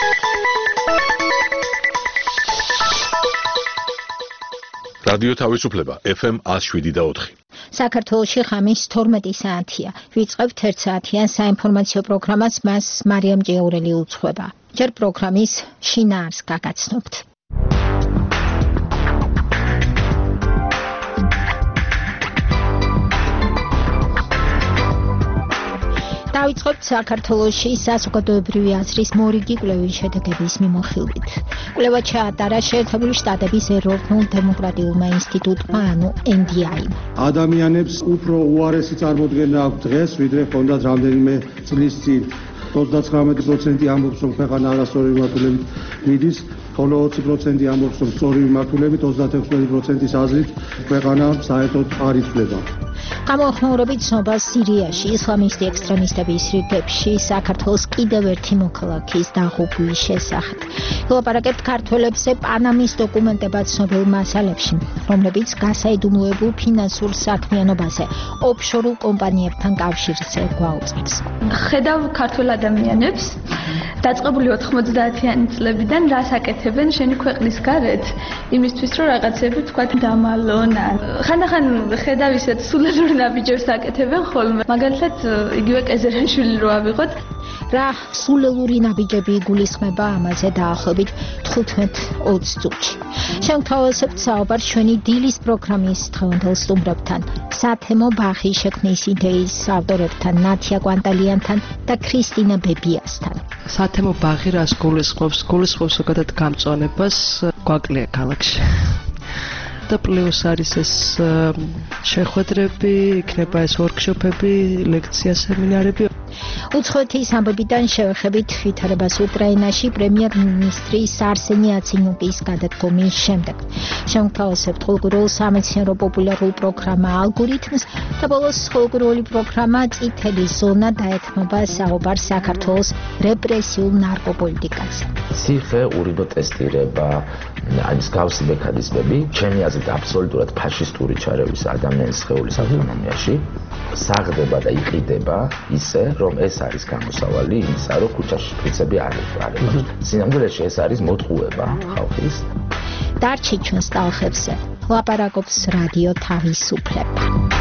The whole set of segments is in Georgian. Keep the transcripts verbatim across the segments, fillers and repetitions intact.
რადიო თავისუფლება ეფ ემ one oh seven და four. საქართველოში ხამის თორმეტი საათია. ვიწყებთ ერთ საათიან საინფორმაციო პროგრამას, მას მარიამ ჭიაურელი უძღვება. ჯერ პროგრამის შინაარს გაგაცნობთ. დავიწყებთ საქართველოში საზოგადოებრივი აზრის მორიგი კვლევის შედეგების მიმოხილვით. კვლევა ჩაატარა შეერთებული შტატების ეროვნულ დემოკრატიულმა ინსტიტუტმა, ანუ ენ დი აი-მ. ადამიანებს უფრო უარესი წარმოდგენა აქვს დღეს, ვიდრე ჰქონდათ რამდენიმე წლის წინ. ოცდაცხრამეტი პროცენტი ამბობს, რომ ქვეყანა არასწორი მიმართულებით მიდის, ხოლო ოცი პროცენტი ამბობს, რომ სწორი მიმართულებით, ოცდაექვსი პროცენტის აზრით ქვეყანა საერთოდ არ იცვლება. გამოხმაურებით ცნობას სირიაში, ისლამისტი ექსტრემისტების რიგებში საქართველოს კიდევ ერთი მოქალაქის დაღუპვის შესახებ. ვილაპარაკებთ ქართველებზე პანამის დოკუმენტებად ცნობილ მასალებში, რომლებიც გასაიდუმლოებულ ფინანსურ საქმიანობაზე, ოფშორულ კომპანიებთან კავშირზე გვაუწყებს. ხედავ ქართველ ადამიანებს დაწყებული ოთხმოცდაათიანი წლებიდან რას აკეთებენ შენი ქვეყნის გარეთ, იმისთვის რომ რაღაცები თქვა დამალონ. ხანდახან ხედავ ისეთ სულელურ ნაბიჯებს აკეთებენ ხოლმე. მაგალითად, იგივე კეზერანშვილი რო ავიღოთ, რა სულელური ნაბიჯები იგულისხმება ამაზე დაახლოებით თხუთმეტ ოცი წუთში. შევთავაზებთ საუბარს ჩვენი დილის პროგრამის დღევანდელ სტუმრებთან, სათემო ბაღი შექმნის იდეის ავტორებთან, ნათია კვანტალიანთან და ქრისტინა ბებიასთან. სათემო ბაღი რას გულისხმობს? გულისხმობს ზოგადად გამწვანებას გვაკლია ქალაქში. და პლუს არის ეს შეხვედრები, იქნება ეს ვორქშოპები, ლექცია, სემინარები. უცხოეთის ამბებიდან შევეხებით ვითარებას უკრაინაში პრემიერ-მინისტრის არსენი იაცენიუკის გადადგომის შემდეგ. შევთავაზებთ ხალხურ სამეცნიერო პოპულარულ პროგრამა ალგორითმს და ბოლოს ხალხური პროგრამა წითელი ზონა დაეთმობა საუბარს საქართველოს რეპრესიულ ნარკოპოლიტიკაზე. ციხე, ურიდო ტესტირება, არის გავსი მექანიზმები, ჩემი აზრით აბსოლუტურად ფაშისტური ჩარევის ადამიანის სხეულის ავტონომიაში საღდება და იყიდება ისე, რომ ეს არის გამოსავალი იმისა, რომ ქუჩაში შპრიცები არ ეყარება. სინამდვილეში ეს არის მოტყუება ხალხის. დარჩით ჩვენს ტალღებზე, ლაპარაკობს რადიო თავისუფლება.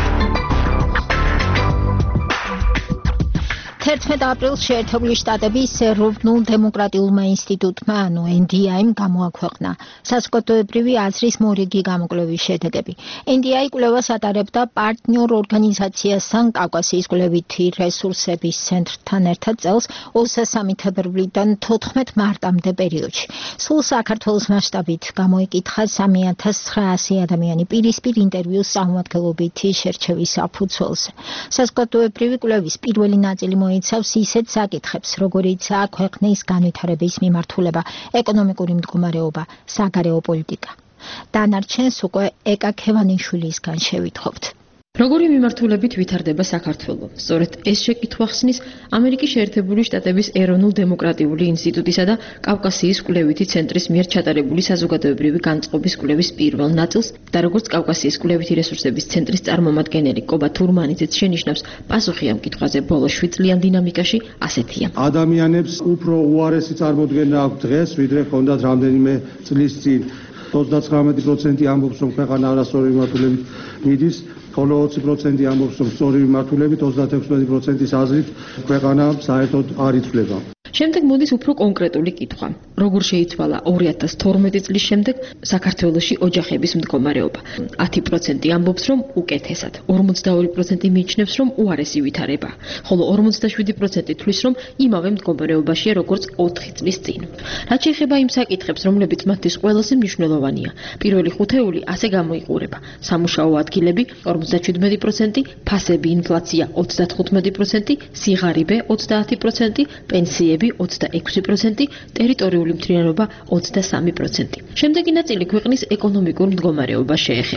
თერთმეტ აპრილს შეერთებული შტატების ეროვნულ დემოკრატიულმა ინსტიტუტმა, ანუ ენ დი აი-მ გამოაქვეყნა საზოგადოებრივი აზრის მორიგი გამოკვლევის შედეგები. ენ დი აი კვლევას ატარებდა პარტნიორ ორგანიზაციასთან კავკასიის კვლევითი რესურსების ცენტრთან ერთად წელს ოცდაათი თებერვლიდან თოთხმეტ მარტამდე პერიოდში. სულ საქართველოს მასშტაბით გამოიკითხა სამი ათას ცხრაასი ადამიანი პირისპირ ინტერვიუს წარმომადგენლობითი შერჩევის საფუძველზე. საზოგადოებრივი კვლევის პირველი ნაწილი იცავს ისეთ საკითხებს, როგორიცაა ქვეყნის განვითარების მიმართულება, ეკონომიკური მდგომარეობა, საგარეო პოლიტიკა. დანარჩენს უკვე ეკა ქევანიშვილისგან შევითხოვთ. როგორი მიმართულებით ვითარდება საქართველო? სწორედ ეს შეკითხვა ხსნის ამერიკის შეერთებული შტატების ეროვნულ დემოკრატიული ინსტიტუტისა და კავკასიის კვლევითი ცენტრის მიერ ჩატარებული საზოგადოებრივი განწყობის კვლევის პირველ ნაწილს და როგორც კავკასიის კვლევითი რესურსების ცენტრის წარმომადგენელი კობა თურმანიძეც შენიშნავს, პასუხი ამ კითხვაზე ბოლო შვიდ წლიან დინამიკაში ასეთია. ადამიანებს უფრო უარესი წარმოდგენა აქვს დღეს, ვიდრე ჰქონდათ რამდენიმე წლის წინ. ოცდაცხრამეტი პროცენტი ამბობს, რომ ქვეყანა არასწორი მიმართულებით მიდის, ხოლო ოცი პროცენტი ამბობს, რომ სწორი მიმართულებით, ოცდაექვსი პროცენტის აზრით ქვეყანა საერთოდ არ იცვლება. შემდეგ მოდის უფრო კონკრეტული კითხვა. როგორ შეიცვალა ორი ათას თორმეტი წლის შემდეგ საქართველოში ოჯახების მდგომარეობა? ათი პროცენტი ამბობს, რომ უკეთესად, ორმოცდაორი პროცენტი მიიჩნევს, რომ უარესი ვითარება, ხოლო ორმოცდაშვიდი პროცენტი თვლის, რომ იმავე მდგომარეობაშია, როგორც ოთხი წლის წინ. რაც შეეხება იმ საკითხებს, რომლებიც მათთვის ყველაზე მნიშვნელოვანია, პირველი ხუთეული ასე გამოიყურება: სამუშაო ადგილები ორმოცდაჩვიდმეტი პროცენტი, ფასები, ინფლაცია ოცდათხუთმეტი პროცენტი, სიღარიბე ოცდაათი პროცენტი, პენსიები ოცდაექვსი პროცენტი, ტერიტორიული მთლიანობა ოცდასამი პროცენტი. შემდეგი ნაწილი ქვეყნის ეკონომიკურ მდგომარეობას შეეხება.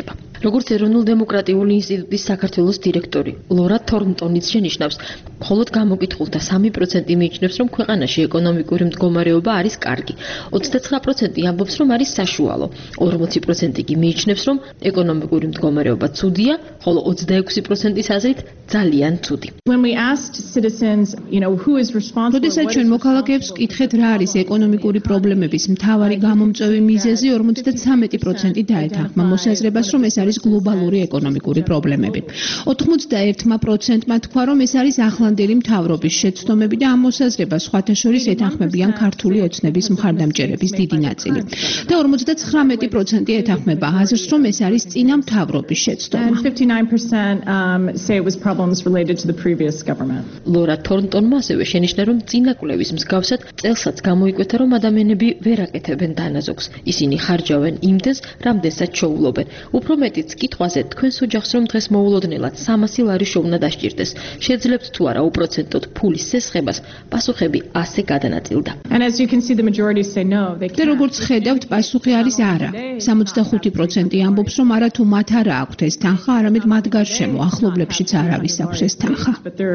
როგორც ეროვნულ დემოკრატიული ინსტიტუტის საქართველოს დირექტორი ლორა თორნტონიც შენიშნავს, მხოლოდ გამოკითხულთა სამი პროცენტი მიიჩნევს, რომ ქვეყანაში ეკონომიკური მდგომარეობა არის კარგი. ოცდათხრა პროცენტი ამბობს, რომ არის საშუალო. ორმოცი პროცენტი კი მიიჩნევს, რომ ეკონომიკური მდგომარეობა ცუდია, ხოლო ოცდაექვსი პროცენტის აზრით ძალიან ცუდი. როდესაც ჩვენ მოქალაქეებს ვკითხეთ, რა არის ეკონომიკური პრობლემების მთავარი გამომწვევი მიზეზი, ორმოცდათვრამეტი პროცენტი დაეთანხმა მოსაზრებას, რომ ეს არის გლობალური ეკონომიკური პრობლემები. ოცდაერთმა პროცენტმა თქვა, რომ ეს არის ახლანდელი მთავრობის შეცდომები და ამ მოსაზრებას სხვათა შორის ეთანხმებიან ქართული ოცნების მხარდამჭერების დიდი ნაწილი. და ორმოცდაცხრამეტი პროცენტი ეთანხმება აზრს, რომ ეს არის წინა მთავრობის შეცდომა. ლორა თორნტონმა ასევე შენიშნა, რომ წინა კვლევის მსგავსად წელსაც გამოიკვეთა, რომ ადამიანები ვერ აკეთებენ დანაზოგს. ისინი ხარჯავენ იმდენს, რამდენსაც შეუვლობენ. უფრო მეტიც კითხვაზე, თქვენს ოჯახს რომ დღეს მოულოდნელად სამასი ლარი შოვნა დასჭირდეს, შეძლებთ თუ არა უპროცენტოდ ფულის ზესხებას, პასუხები ასე გადანაწილდა. და როგორც ხედავთ, პასუხი არის არა. სამოცდახუთი პროცენტი ამბობს, რომ არა თუ მათ არა აქვთ ეს თანხა, არამედ მათ გარშემო ახლობლებშიც არავის აქვს ეს თანხა.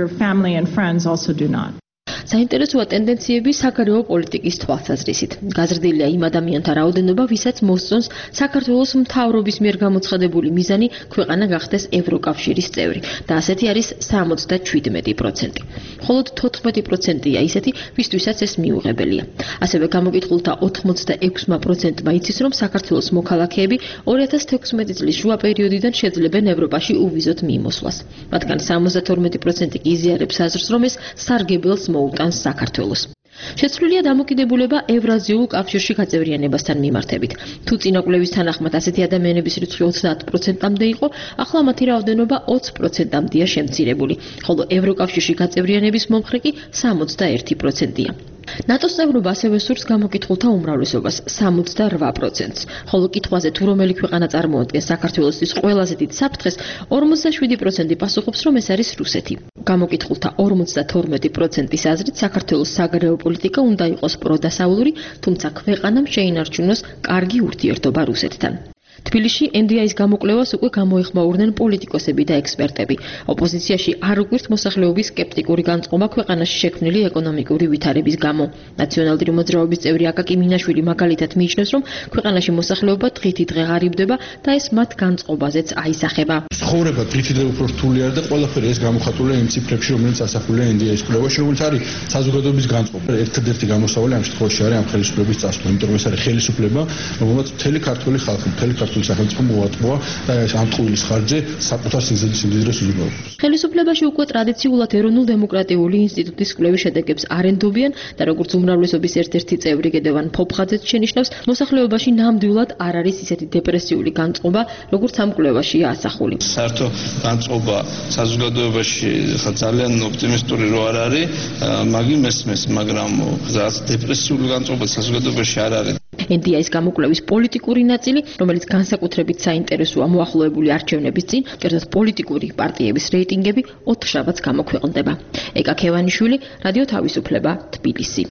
საინტერესოა ტენდენციები საგარეო პოლიტიკის თვალსაზრისით. გაზრდილია იმ ადამიანთა რაოდენობა, ვისაც მოსწონს საქართველოს მთავრობის მიერ გამოცხადებული მიზანი ქვეყანა გახდეს ევროკავშირის წევრი და ასეთი არის სამოცდაშვიდმეტი პროცენტი. მხოლოდ თოთხმეტი პროცენტია ისეთი, ვისთვისაც ეს მიუღებელია. ასევე გამოკითხულთა ოცდაექვსმა პროცენტმა იცის, რომ საქართველოს მოქალაქეები ორი ათას თექვსმეტი წლის შუა პერიოდიდან შეძლებენ ევროპაში უვიზოთ მიმოსვლას. მათგან სამოცდათორმეტი პროცენტი კი იზიარებს აზრს, რომ ეს სარგებელს მოუტანს საქართველოს. შეცვლილია დამოკიდებულება ევრაზიულ კავშირში გაწევრიანებასთან მიმართებით. თუ წინა კვლევის თანახმად ასეთი ადამიანების რიცხვი ოცდაათ პროცენტამდე იყო, ახლა მათი რაოდენობა ოცი პროცენტამდეა შემცირებული, ხოლო ევროკავშირში გაწევრიანების მომხრე კი სამოცდაერთი პროცენტია. ნატოს წევრობა ასევე სურს გამოკითხულთა უმრავლესობას სამოცდარვა პროცენტს, ხოლო კითხვაზე თუ რომელი ქვეყანა წარმოადგენს საქართველოსთვის ყველაზე დიდ საფრთხეს, ორმოცდაშვიდი პროცენტი პასუხობს, რომ ეს არის რუსეთი. გამოკითხულთა ორმოცდათორმეტი პროცენტის აზრით საქართველოს საგარეო პოლიტიკა უნდა იყოს პროდასავლური, თუმცა ქვეყანამ შეინარჩუნოს კარგი ურთიერთობა რუსეთთან. თბილისში ენ დი აის გამოკვლევას უკვე გამოეხმაურნენ პოლიტიკოსები და ექსპერტები. ოპოზიციაში არ უკვირთ მოსახლეობის სკეპტიკური განწყობა ქვეყანაში შექმნილი ეკონომიკური ვითარების გამო. ნაციონალური მოძრაობის წევრი აკაკი მინაშვილი მაგალითად მიიჩნევს, რომ ქვეყანაში მოსახლეობა დღითი დღე ღარიბდება და ეს მათ განწყობაზეც აისახება. ცხოვრება დღითი დღე უფრო რთული არის და ყველაფერი ეს გამოხატულია იმ ციფრებში, რომელიც ასახულია ენ დი აის კვლევაში, რომელიც არის საზოგადოების განწყობა. ერთადერთი გამოსავალი ამ შემთხვევაში არის ამ ხელისუფლების წასვლა, იმიტომ რომ ეს არის ხელისუფლება, რომელმაც მთელი ქართული ხალხი, მთელი ქართული სახელმწიფო მოატყუა და ამ ტყუილის ხარჯზე საკუთარ სიმდიდრეს უზრუნველყოფს. ხელისუფლებაში უკვე ტრადიციულად ეროვნულ დემოკრატიული ინსტიტუტის კვლევის შედეგებს არ ენდობიან და როგორც უმრავლესობის ერთ-ერთი წევრი გედევან ფოფხაძეც შენიშნავს, მოსახლეობაში ნამდვილად არ არის ისეთი დეპრესიული განწყობა, როგორც ამ კვლევაშია ასახული. საერთო განწყობა საზოგადოებაში ხა ძალიან ოპტიმისტური რო არ არის, მაგი მესმის, მაგრამ რაღაც დეპრესიული განწყობა საზოგადოებაში არ არის. ენ დი აის გამოკვლევის პოლიტიკური ნაწილი, რომელიც განსაკუთრებით საინტერესოა მოახლოებული არჩევნების წინ, კერძოდ პოლიტიკური პარტიების რეიტინგები ოთხშაბათს გამოქვეყნდება. ეკა ქევანიშვილი, რადიო თავისუფლება, თბილისი.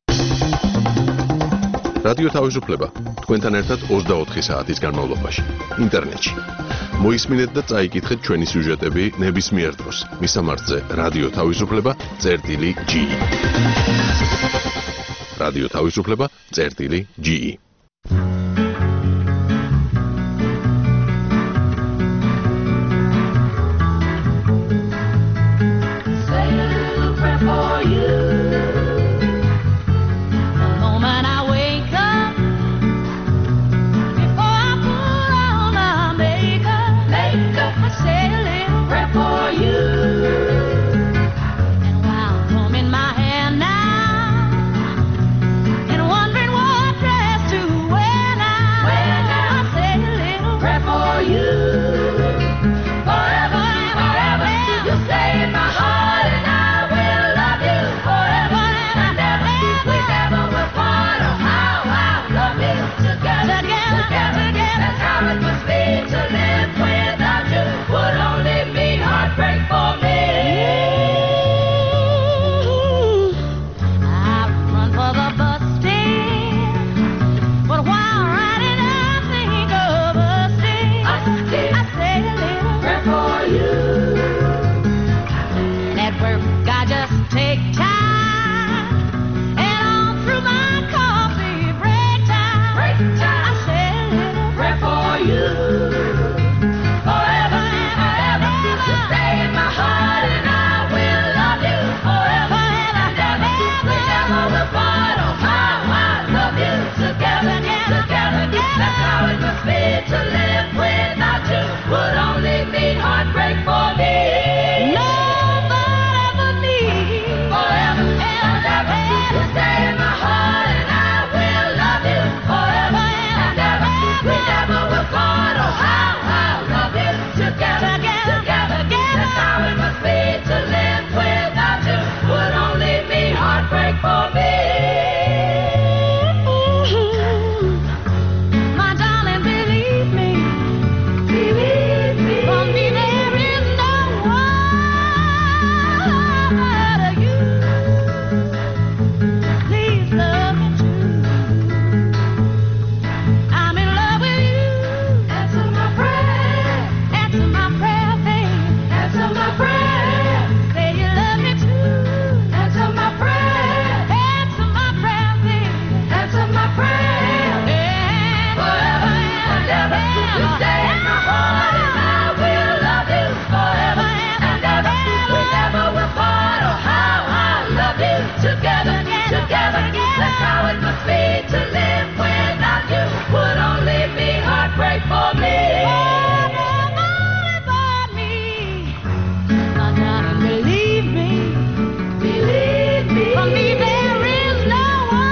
რადიო თავისუფლება თქვენთან ერთად ოცდაოთხი საათის განმავლობაში ინტერნეტში. მოისმინეთ და წაიკითხეთ ჩვენი სიუჟეტები ნებისმიერ დროს. მისამართზე რადიო თავისუფლება წერტილი ჯი. რადიო თავისუფლება წერტილი ჯი. When together, together. That's how it must be to live without you. Would only be heartbreak for me. Believe me, believe me. For me, there is no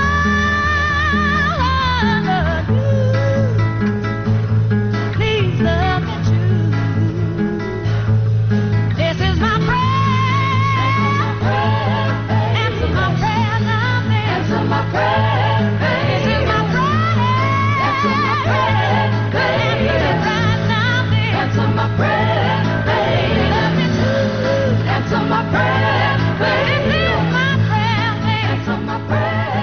one but you. Please look at you. This is my prayer. Answer my prayer, love me. Answer my prayer. This is my prayer. Answer my prayer. Answer it right now, baby. Answer my prayer, baby. Love me too. Answer my prayer, baby. This is my prayer, baby. Answer my prayer.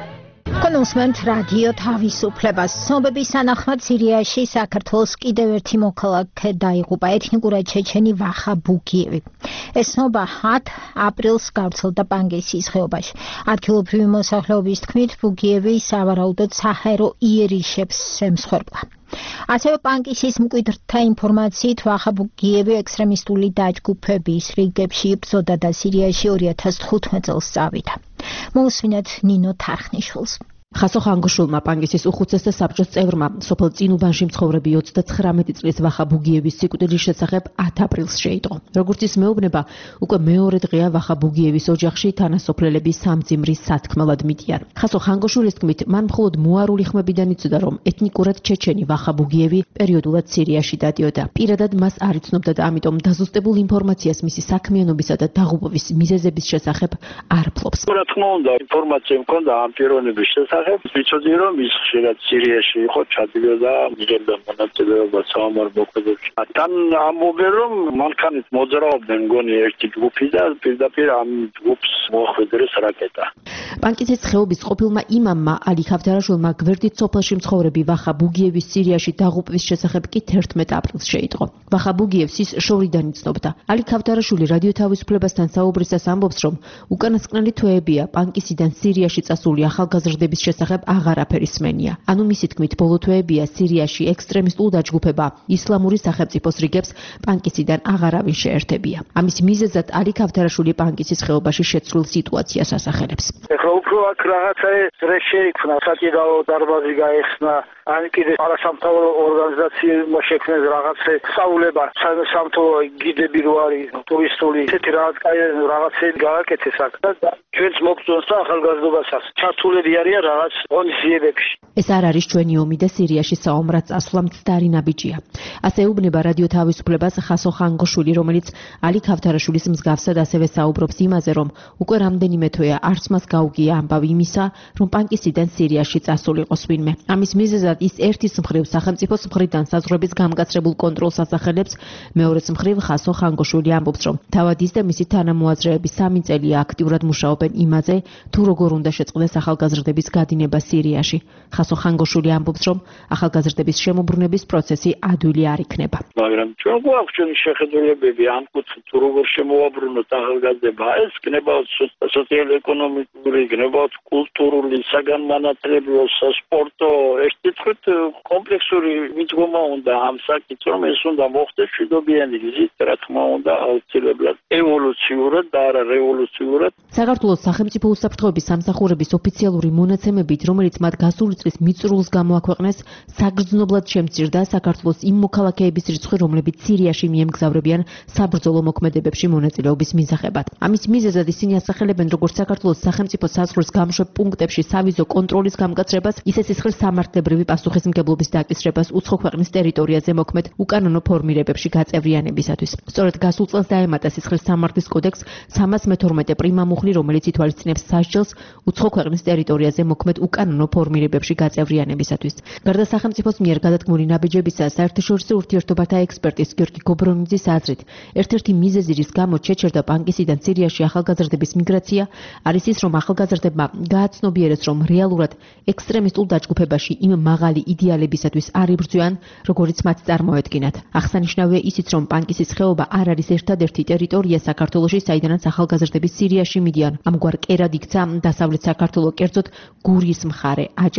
კონსმენთ რადიო თავისუფლებას. ცნობების თანახმად სირიაში საქართველოს კიდევ ერთი მოქალაქე დაიღუპა, ეთნიკურად ჩეჩენი ვახა ბუგიევი. ეს ცნობა ათ აპრილს გავრცელდა პანგესის ხეობაში. ადგილობრივი მოსახლეობის თქმით, ბუგიევი სავარაუდოდ საჰაერო იერიშებს ემსხვერპლა. ასევე პანკისის მკვიდრთა ინფორმაციით ვახა ბუგიევი ექსტრემისტული დაჯგუფების რიგებში იბრძოდა და სირიაში ორი ათას თხუთმეტ წელს წავიდა. მოусმინეთ ნინო თარხნიშვილს. ხასო ხანგოშულმა პანგისის უხუცესთა საბჭოს წევრმა სოფელ წინუბანში მცხოვრები ოცდათხრამეტი წლის ვახა ბუგიევის სიკვდილის შესახებ ათ აპრილს შეიტყო. როგორც ის მეუბნება, უკვე მეორე დღეა ვახა ბუგიევის ოჯახში თანასოფლელები სამძიმრის სათქმელად მიდიან. ხასო ხანგოშულის თქმით, მან მხოლოდ მოარული ხმებიდან იცოდა, რომ ეთნიკურად ჩეჩენი ვახა ბუგიევი პერიოდულად სირიაში დადიოდა. პირადად მას არ იცნობდა და ამიტომ დაზუსტებულ ინფორმაციას მისი საქმიანობისა და დაღუპვის მიზეზების შესახებ არ ფლობს. რა თქმა უნდა, ინფორმაცია მქონდა ამ პიროვნების შესახებ. ვიცოდი რომ ის ხშირად სირიაში იყო, ჩადიოდა მიღებდა მონაწილეობას საომარ მოქმედებში. თან ამბობენ რომ მანქანით მოძრაობდნენ მგონი ერთი ჯგუფი და პირდაპირ ამ ჯგუფს მოხვედრეს რაკეტა. პანკისის ხეობის ყოფილმა იმამმა ალი ხავთარაშვილმა გვერდით სოფელში მცხოვრები ვახა ბუგიევის სირიაში დაღუპვის შესახებ კი თერთმეტ აპრილს შეიტყო. ვახა ბუგიევს ის შორიდან იცნობდა. ალი ხავთარაშვილი რადიო თავისუფლებასთან საუბრისას ამბობს, რომ უკანასკნელი თვეებია პანკისიდან სირიაში წასული ახალგაზრდების შესახებ აღარაფერი სმენია. ანუ მისი თქმით, ბოლო თვეებია სირიაში ექსტრემისტულ დაჯგუფება ისლამური სახელმწიფოს რიგებს პანკისიდან აღარავინ შეერთებია. ამის მიზეზად ალი ხავთარაშვილი პანკისის ხეობაში შეცვლილ სიტუაციას ასახელებს. ეხლა უფრო აქ რაღაცა ეს შეიქმნა, საკიდაო დარბაზი გაიხსნა, ან კიდე არასამთავრობო ორგანიზაციებმა შექმნეს რაღაცა სწავლება, სამთავრობო გიდები რო არის ტურისტული, ესეთი რაღაც კაი რაღაცები გააკეთეს აქ და ჩვენც მოგწონს და ახალგაზრდობასაც ჩართულები არიან რაღაც ღონისძიებებში. ეს არ არის ჩვენი ომი და სირიაში საომრად წასვლა მცდარი ნაბიჯია. ასე ეუბნება რადიო თავისუფლებას ხასო ხანგოშვილი, რომელიც ალი ხავთარაშვილის მსგავსად ასევე საუბრობს იმაზე, რომ უკვე რამდენიმე თვეა არც მას გაუგია ამბავი იმისა, რომ პანკისიდან სირიაში წასულიყოს ვინმე. ამის მიზეზად ის ერთის მხრივ სახელმწიფოს მხრიდან საზღვრების გამკაცრებულ კონტროლს ასახელებს, მეორეს მხრივ ხასო ხანგოშვილი ამბობს, რომ თავად ის და მისი თანამოაზრეები სამი წელია აქტიურად მუშაობენ იმაზე, თუ როგორ უნდა შეწყდეს ახალგაზრდების გადინება სირიაში. ხასო ხანგოშვილი ამბობს, რომ ახალგაზრდების შემოbrunების პროცესი ადვილი არ იქნება. მაგრამ ჩვენ გვაქვს ჩვენი შეხედულებები ამ კუთხით, თუ როგორ შემოვაბრუნოთ ახალგაზრდება, ეს გნებავთ სოციალურ-ეკონომიკური, გნებავთ კულტურული, საგანმანათლებლო, სასპორტო, ეს თითქოს კომპლექსური მიდგომა უნდა ამ საკითხს, რომ ეს უნდა მოხდეს მშვიდობიანი გზით, რა თქმა უნდა, აუცილებლად ევოლუციურად და არა რევოლუციურად. საქართველოს სახელმწიფო უსაფრთხოების სამსახურების ოფიციალური მონაცემებით, რომელიც მათ გასული წლის მიწურულს გამოაქვეყნეს, საგრძნობლად შემცირდა საქართველოს იმ მოქალაქეების რიცხვი, რომლებიც სირიაში მიემგზავრებიან საბრძოლო მოქმედებებში მონაწილეობის მისაღებად. ამის მიზეზად ისინი ასახელებენ როგორც საქართველოს სახელმწიფო საზღვრის გამშვებ პუნქტებში სავიზო კონტროლის გამკაცრებას, ისე სისხლის სამართლებრივი პასუხისმგებლობის დაკისრებას უცხო ქვეყნის ტერიტორიაზე მოქმედ უკანონო ფორმირებებში გაწევრიანებისათვის. სწორედ გასულ წელს დაემატა სისხლის სამართლის კოდექსს სამას მეთორმეტე პრიმა მუხლი, რომელიც ითვალისწინებს სასჯელს უცხო ქვეყნის ტერიტორიაზე მოქმედ უკანონო ფორმირებებში გაწევრიანებისათვის. გარდა სახელმწიფოს მიერ გადადგმული ნაბიჯებისა, საერთაშორისო ურთიერთობათა ექსპერტის გიორგი გობრონიძის აზრით, ერთ-ერთი მიზეზი, რის გამო ჩეჩერდა პანკისიდან სირიაში ახალგაზრდების მიგრაცია, არის ის, რომ ახალგაზრდებმა გააცნობიერეს, რომ რეალურად ექსტრემისტულ დაჯგუფებაში იმ მაღალი იდეალებისათვის არ იბრძვიან, როგორიც მათ წარმოედგინათ. აღსანიშნავია ისიც, რომ პანკისის ხეობა არ არის ერთადერთი ტერიტორია საქართველოში, საიდანაც ახალგაზრდები სირიაში მიდიან. ამგვარ კერად იქცა დასავლეთ საქართველო, კერძოდ გურიის მხარე, აჭარა.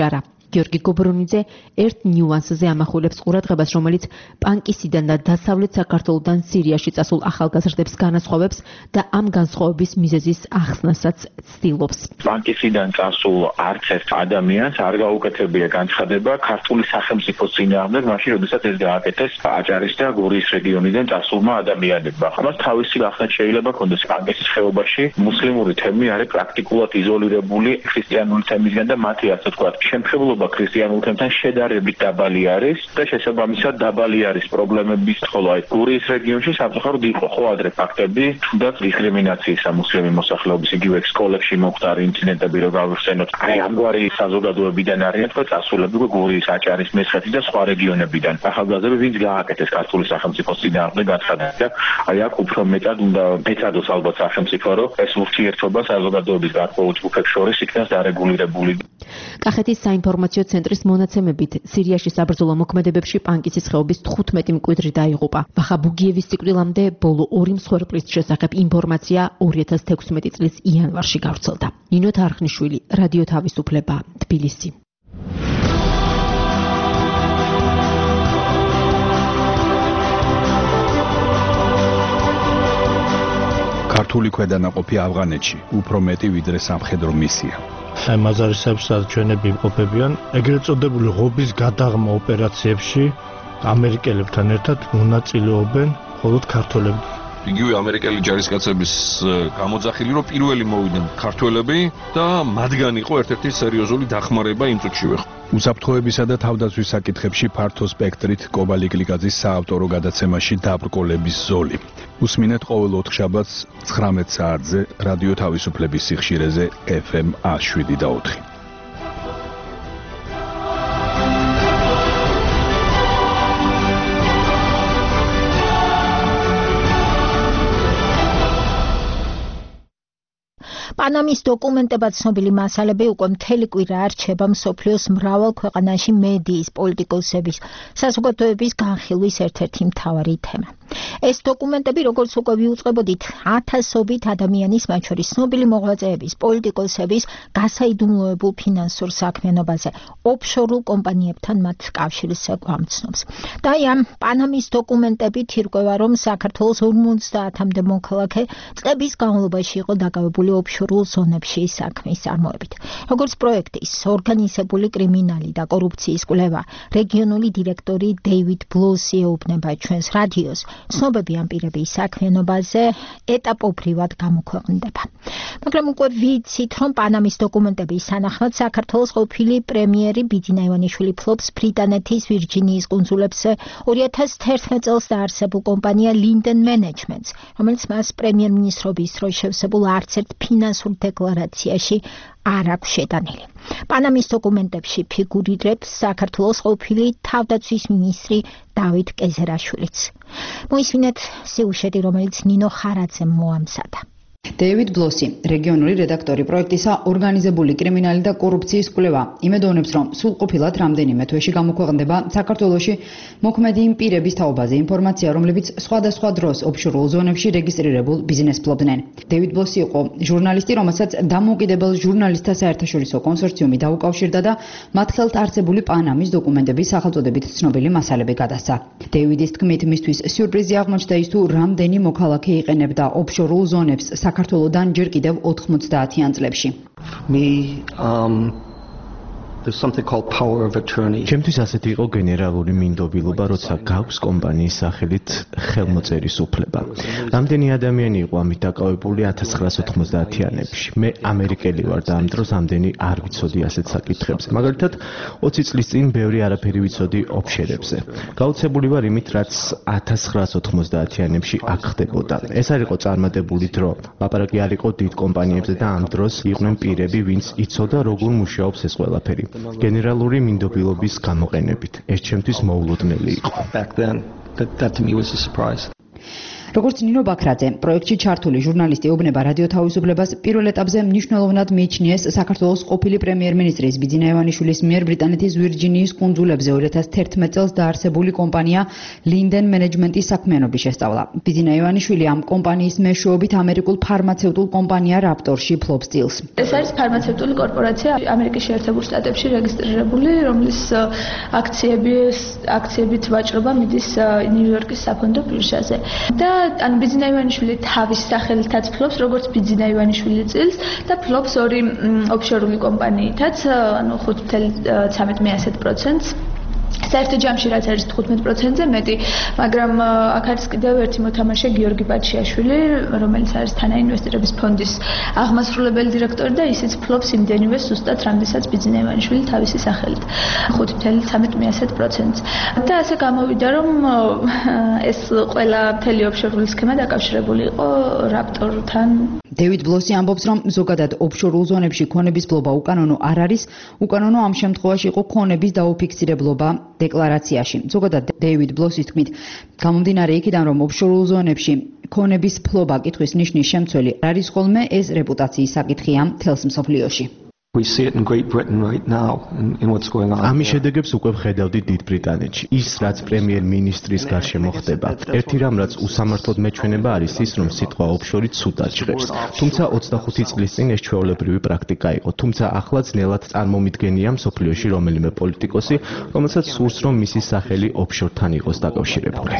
გიორგი გობრონიძე ერთ ნიუანსზე ამახვილებს ყურადღებას, რომელიც პანკისიდან და დასავლეთ საქართველოდან სირიაში წასულ ახალგაზრდებს განასხვავებს და ამ განსხვავების მიზეზის ახსნასაც ცდილობს. პანკისიდან წასულ არც ერთ ადამიანს არ გაუკეთებია განცხადება ქართული სახელმწიფოს წინააღმდეგ, მაშინ როდესაც ეს გააკეთეს აჭარის და გურიის რეგიონიდან წასულმა ადამიანებმა. ამას თავისი ახსნა შეიძლება ქონდეს. პანკისის ხეობაში მუსლიმური თემი არის პრაქტიკულად იზოლირებული ქრისტიანული თემისგან და მათი ასე ვთქვათ შემხებლობა ქრისტიანულ თემთან შედარებით დაბალი არის და შესაბამისად დაბალი არის პრობლემების ხოლო აი გურიის რეგიონში სამწუხაროდ იყო ხო ადრე ფაქტები თუნდაც დისკრიმინაციის ამუსლიმი მოსახლეობის იგივე სკოლებში მოხდარი ინციდენტები რო გავიხსენოთ აი ამგვარი საზოგადოებიდან არიან თქო წასულები გურიის აჭარის მესხეთი და სხვა რეგიონებიდან ახალგაზრდები ვინც გააკეთეს ქართული სახელმწიფოს წინააღმდეგ განცხადება აი აქ უფრო მეტად უნდა ეცადოს ალბათ სახელმწიფო რომ ეს ურთიერთობა საზოგადოების გარკვეულ ჯგუფებს შორის იქნას დარეგულირებული. კახეთის საინფორმაციო ცენტრის მონაცემებით სირიაში საბრძოლო მოქმედებებში პანკისის ხეობის თხუთმეტი მკვიდრი დაიღუპა. ვახა ბუგიევის სიკვდილამდე ბოლო ორი მსხვერპლის შესახებ ინფორმაცია ორი ათას თექვსმეტი წლის იანვარში გავრცელდა. ნინო თარხნიშვილი, რადიო თავისუფლება, თბილისი. ქართული ქვედანაყოფი ავღანეთში უფრო მეტი ვიდრე სამხედრო მისია. აი მაზარისებს ჩვენები იმყოფებიან ეგრეთ წოდებული ღობის გადაღმა ოპერაციებში ამერიკელებთან ერთად მონაწილეობენ მხოლოდ ქართველები. იგივე ამერიკელი ჯარისკაცების გამოძახილი რომ პირველი მოვიდნენ ქართველები და მათგან იყო ერთ-ერთი სერიოზული დახმარება იმ წუთშივე. უსაფრთხოებისა და თავდაცვის საკითხებში ფართო სპექტრით კობალი გლიკაძის საავტორო გადაცემაში დაბრკოლების ზოლი. უსმინეთ ყოველ ოთხშაბათს ცხრამეტ საათზე რადიო თავისუფლების სიხშირეზე ეფ ემ ათს შვიდი და ოთხი. პანამის დოკუმენტებად ცნობილი მასალები უკვე მთელი კვირა არჩება მსოფლიოს მრავალ ქვეყანაში მედიის, პოლიტიკოსების, საზოგადოების განხილვის ერთ-ერთი მთავარი თემა. ეს დოკუმენტები, როგორც უკვე ვიუწყებოდით, ათასობით ადამიანის, მათ შორის ცნობილი მოღვაწეების, პოლიტიკოსების გასაიდუმლოებულ ფინანსურ საქმიანობაზე, ოფშორულ კომპანიებთან მათ კავშირს გვამცნობს. და ამ პანამის დოკუმენტებით ირკვევა, რომ საქართველოს ორმოცდაათამდე მოქალაქე წლების განმავლობაში იყო დაკავებული ოფშორულ ზონებში საქმის წარმოებით. როგორც პროექტის ორგანიზებული კრიმინალი და კორუფციის კვლევა, რეგიონული დირექტორი დეივიდ ბლოსი ეუბნება ჩვენს რადიოს, ცნობები ამ პირების საქმიანობაზე ეტაპობრივად გამოქვეყნდება. მაგრამ უკვე ვიცით, რომ პანამის დოკუმენტების თანახმად საქართველოს ყოფილი პრემიერი ბიძინა ივანიშვილი ფლობს ბრიტანეთის ვირჯინიის კუნძულებზე ორი ათას თერთმეტ წელს დაარსებულ კომპანია Linden Management-ს, რომელიც მას პრემიერ-მინისტრობის დროს შევსებულ არც ერთ ფინანსურ დეკლარაციაში არ აქვს შეტანილი. პანამის დოკუმენტებში ფიგურირებს საქართველოს ყოფილი თავდაცვის მინისტრი დავით კეზერაშვილიც. მოისმინეთ სიუჟეტი, რომელიც ნინო ხარაძემ მოამზადა. დეივიდ ბლოსი, რეგიონული რედაქტორი პროექტისა ორგანიზებული კრიმინალი და კორუფციის კვლევა, იმედოვნებს, რომ სრულყოფილად რამდენიმე თვეში გამოქვეყნდება საქართველოში მოქმედი იმ პირების თაობაზე ინფორმაცია, რომლებიც სხვადასხვა დროს ოფშორულ ზონებში რეგისტრირებულ ბიზნესს ფლობდნენ. დეივიდ ბლოსი იყო ჟურნალისტი, რომელსაც დამოუკიდებელ ჟურნალისტთა საერთაშორისო კონსორციუმი დაუკავშირდა და მათ ხელთ არსებული პანამის დოკუმენტების სახელწოდებით ცნობილი მასალები გადასცა. დეივიდის თქმით, მისთვის სიურპრიზი აღმოჩნდა ის, თუ რამდენი მოქალაქე იყენებდა ოფშორულ ზონებს საქართველოდან ჯერ კიდევ ოთხმოცდაათიან წლებში. Me um there's something called power of attorney. ჩემთვის ასეთი იყო გენერალური მინდობილობა, როცა გაქვს კომპანიის სახელით ხელმოწერის უფლება. რამდენი ადამიანი იყო ამით დაკავებული ათას ცხრაასი ოთხმოცდაათიანებში. მე ამერიკელი ვარ და ამ დროს ამდენი არ ვიცოდი ასეთ საკითხებზე. მაგალითად, ოცი წლის წინ ბევრი არაფერი ვიცოდი ოფშერებზე. გაუცებული ვარ იმით, რაც ათას ცხრაასი ოთხმოცდაათიანებში აქ ხდებოდა. ეს არ იყო წარმატებული დრო. ლაპარაკი არ იყო დიდ კომპანიებზე და ამ დროს იყვნენ პირები, ვინც იცოდა როგორ მუშაობს ეს ყველაფერი. გენერალური მინდობილობის გამოყენებით. ეს ჩემთვის მოულოდნელი იყო. Back then, that, that to me was a surprise. როგორც ნინო ბაქრაძე, პროექტში ჩართული ჟურნალისტი ეუბნება რადიო თავისუფლებას პირველ ეტაპზე მნიშვნელოვნად მიიჩნიეს საქართველოს ყოფილი პრემიერ-მინისტრის ბიძინა ივანიშვილის მიერ ბრიტანეთის ვირჯინიის კუნძულებზე ორი ათას თერთმეტ წელს დაარსებული კომპანია Linden Management-ის საქმიანობის შესწავლა. ბიძინა ივანიშვილი ამ კომპანიის მეშვეობით ამერიკულ ფარმაცევტულ კომპანია Raptor-ში ფლობს წილს. ეს არის ფარმაცევტული კორპორაცია ამერიკის შეერთებულ შტატებში რეგისტრირებული, რომლის აქციები აქციებით ვაჭრობა მიდის ნიუ-იორკის საფონდო ბირჟაზე. და ან ბიძინა ივანიშვილი თავის სახელითაც ფლობს, როგორც ბიძინა ივანიშვილი წილს და ფლობს ორი ოფშორული კომპანიითაც, ანუ ხუთ წუთი ცამეტ პროცენტს. საერთო ჯამში რაც არის თხუთმეტ პროცენტზე მეტი, მაგრამ აქ არის კიდევ ერთი მოთამაშე გიორგი ბაჩიაშვილი, რომელიც არის თანაინვესტირების ფონდის აღმასრულებელი დირექტორი და ისიც ფლობს იმდენივე სუსტად, რამდენსაც ბიძინა ივანიშვილი თავისი სახელით, ხუთ წუთი ცამეტ პროცენტს. და ასე გამოვიდა, რომ ეს ყველა მთელი ოფშორული სქემა დაკავშირებული იყო Raptor-თან. დევიდ ბლოსი ამბობს, რომ ზოგადად ოფშორულ ზონებში ქონების ბლობა უკანონო არ არის, უკანონო ამ შემთხვევაში იყო ქონების დაუფიქსირებლობა დეკლარაციაში. ზოგადად დევიდ ბლოსის თქმით, გამომდინარე იქიდან, რომ ოფშორულ ზონებში ქონების ფლობა კითხვის ნიშნის შემცველი არის ხოლმე, ეს რეპუტაციის საკითხია მთელს მსოფლიოში. We see it in Great Britain right now in, in what's going on. ამის შედეგებს უკვე ვხედავდით დიდ ბრიტანეთში. ის რაც პრემიერ-მინისტრის გარშემო ხდება. ერთი რამ რაც უსამართლოდ მეჩვენება არის ის, რომ სიტყვა ოფშორი ცუდად ჟღერს. თუმცა ოცდახუთი წლის წინ ეს ჩვეულებრივი პრაქტიკა იყო. თუმცა ახლა ძნელად წარმომიდგენია მსოფლიოში რომელიმე პოლიტიკოსი, რომელსაც სურს, რომ მისი სახელი ოფშორთან იყოს დაკავშირებული.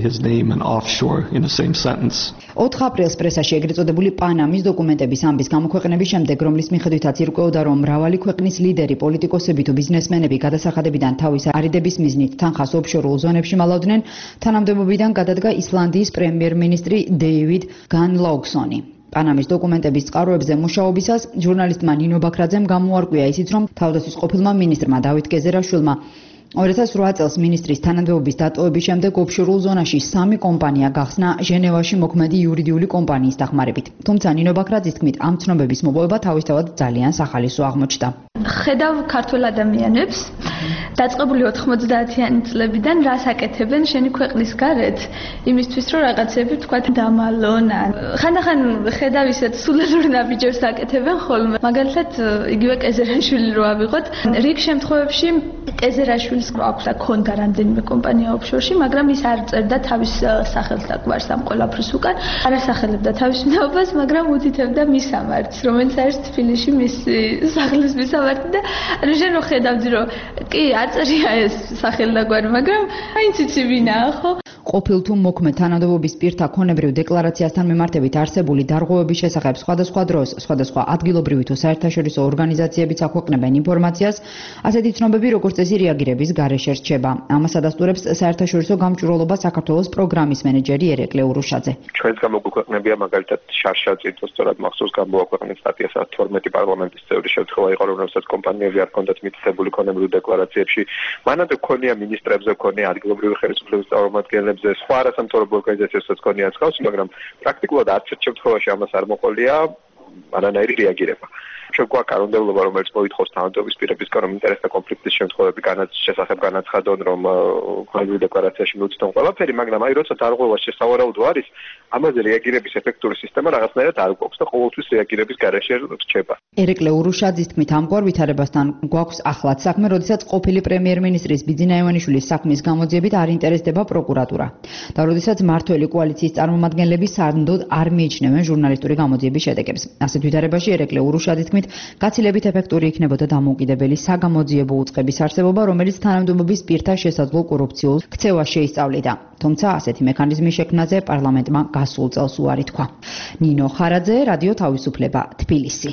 ოთხ აპრილს პრესაში ეგრეთ წოდებული პანამის დოკუმენტების ამბის გამოქვეყნების შემდეგ, რომლის მიხედვითაც ირკვეოდა, რომ მრავალი ქვეყნის ლიდერი, პოლიტიკოსები თუ ბიზნესმენები გადასახადებიდან თავის არიდების მიზნით თანხას ოფშორულ ზონებში მალავდნენ, თანამდებობიდან გადადგა ისლანდიის პრემიერ-მინისტრი დეივიდ განლაუგსონი. პანამის დოკუმენტების წყაროებზე მუშაობისას ჟურნალისტმა ნინო ბაქრაძემ გამოარკვია ისიც, რომ თავდაცვის ყოფილმა მინისტრმა დავით გეზერაშვილმა ორი ათას ოთხ წელს მინისტრის თანამდებობის დატოვების შემდეგ ოფშორულ ზონაში სამი კომპანია გახსნა ჟენევაში მოქმედი იურიდიული კომპანიის დახმარებით. თუმცა ნინო ბაქრაძის თქმით, ამ ცნობების მოპოვება თავისთავად ძალიან სახალისო აღმოჩნდა. ხედავ ქართველ ადამიანებს დაწყებული ოთხმოცდაათიანი წლებიდან რას აკეთებენ შენი ქვეყნის გარეთ, იმისთვის რომ რაღაცები თქვათ დამალონ. ხანდახან ხედავ ისეთ სულელურ ნაბიჯებს აკეთებენ ხოლმე. მაგალითად, იგივე კეზერაშვილი რო ავიღოთ, რიგ შემთხვევებში კეზერაშვილს აქვს და ქონდა რამდენიმე კომპანია ოფშორში, მაგრამ ის არ წერდა თავის სახელს და გვარს ამ ყველაფრის უკან. არ ასახელებდა თავის მნაობას, მაგრამ უთითებდა მისამართს, რომელიც არის თბილისში მისი სახლის მისამართი და ანუ შენ რო ხედავდი რომ კი არ წერია ეს სახელი და გვარი, მაგრამ აი ციცი ვინაა ხო? ყოფილ თუ მოქმედ თანამდებობის პირთა ქონებრივ დეკლარაციასთან მიმართებით არსებული დარღვევების შესახებ სხვადასხვა დროს, სხვადასხვა ადგილობრივი თუ საერთაშორისო ორგანიზაციებიც აქვეყნებენ ინფორმაციას, ასეთი ცნობები როგორც წესი რეაგირების გარეშე რჩება. ამას ადასტურებს საერთაშორისო გამჭვირვალობა საქართველოს პროგრამის მენეჯერი ერეკლე ურუშაძე. ჩვენს გამოგვექვეყნებია მაგალითად შარშაწითო სწორად მახსოვს გამოაქვეყნეს სტატია თორმეტი პარლამენტის წევრი შემთხვევა იყო, რომელსაც კომპანიები არ ჰქონდათ მითითებული ქონებრივ დეკლარაციებში. მანამდე ქონია მინისტრებზე, ქონია ადგილობრივი ხელისუფლების წარმომადგენლებზე, სხვა არასამთავრობო ორგანიზაციებსაც ქონია მსგავსი, მაგრამ პრაქტიკულად არც ერთ შემთხვევაში ამას არ მოყოლია არანაირი რეაგირება. ჩვენ გვაქვს კანონმდებლობა, რომელიც მოითხოვს თანამდებობის პირებისგან, რომ ინტერესთა კონფლიქტის შემთხვევები განაც შესახებ განაცხადონ, რომ ქონებრივ დეკლარაციაში მიუწვდონ ყველაფერი, მაგრამ აი როცა დარღვევას შესავარაუდო არის, ამაზე რეაგირების ეფექტური სისტემა რაღაცნაირად არ გვაქვს და ყოველთვის რეაგირების გარეშე რჩება. ერეკლე ურუშაძის თქმით, ამგვარ ვითარებასთან გვაქვს ახლად საქმე, როდესაც ყოფილი პრემიერ-მინისტრის ბიძინა ივანიშვილის საქმის გამოძიებით არ ინტერესდება პროკურატურა. და როდესაც მმართველი კოალიციის წარმომადგენლები სანდოდ არ მიიჩნევენ ჟურნალისტური გამოძიების შედეგებს. ასეთ ვითარებაში ერეკლე ურუშაძის თქმით, გაცილებით ეფექტური იქნებოდა დამოუკიდებელი საგამოძიებო უწყების არსებობა, რომელიც თანამდებობის პირთა შესაძლო კორუფციულ ქცევას შეისწავლიდა. თუმცა ასეთი მექანიზმის შექმნაზე პარლამენტმა გასულ წელს უარი თქვა. ნინო ხარაძე, რადიო თავისუფლება, თბილისი.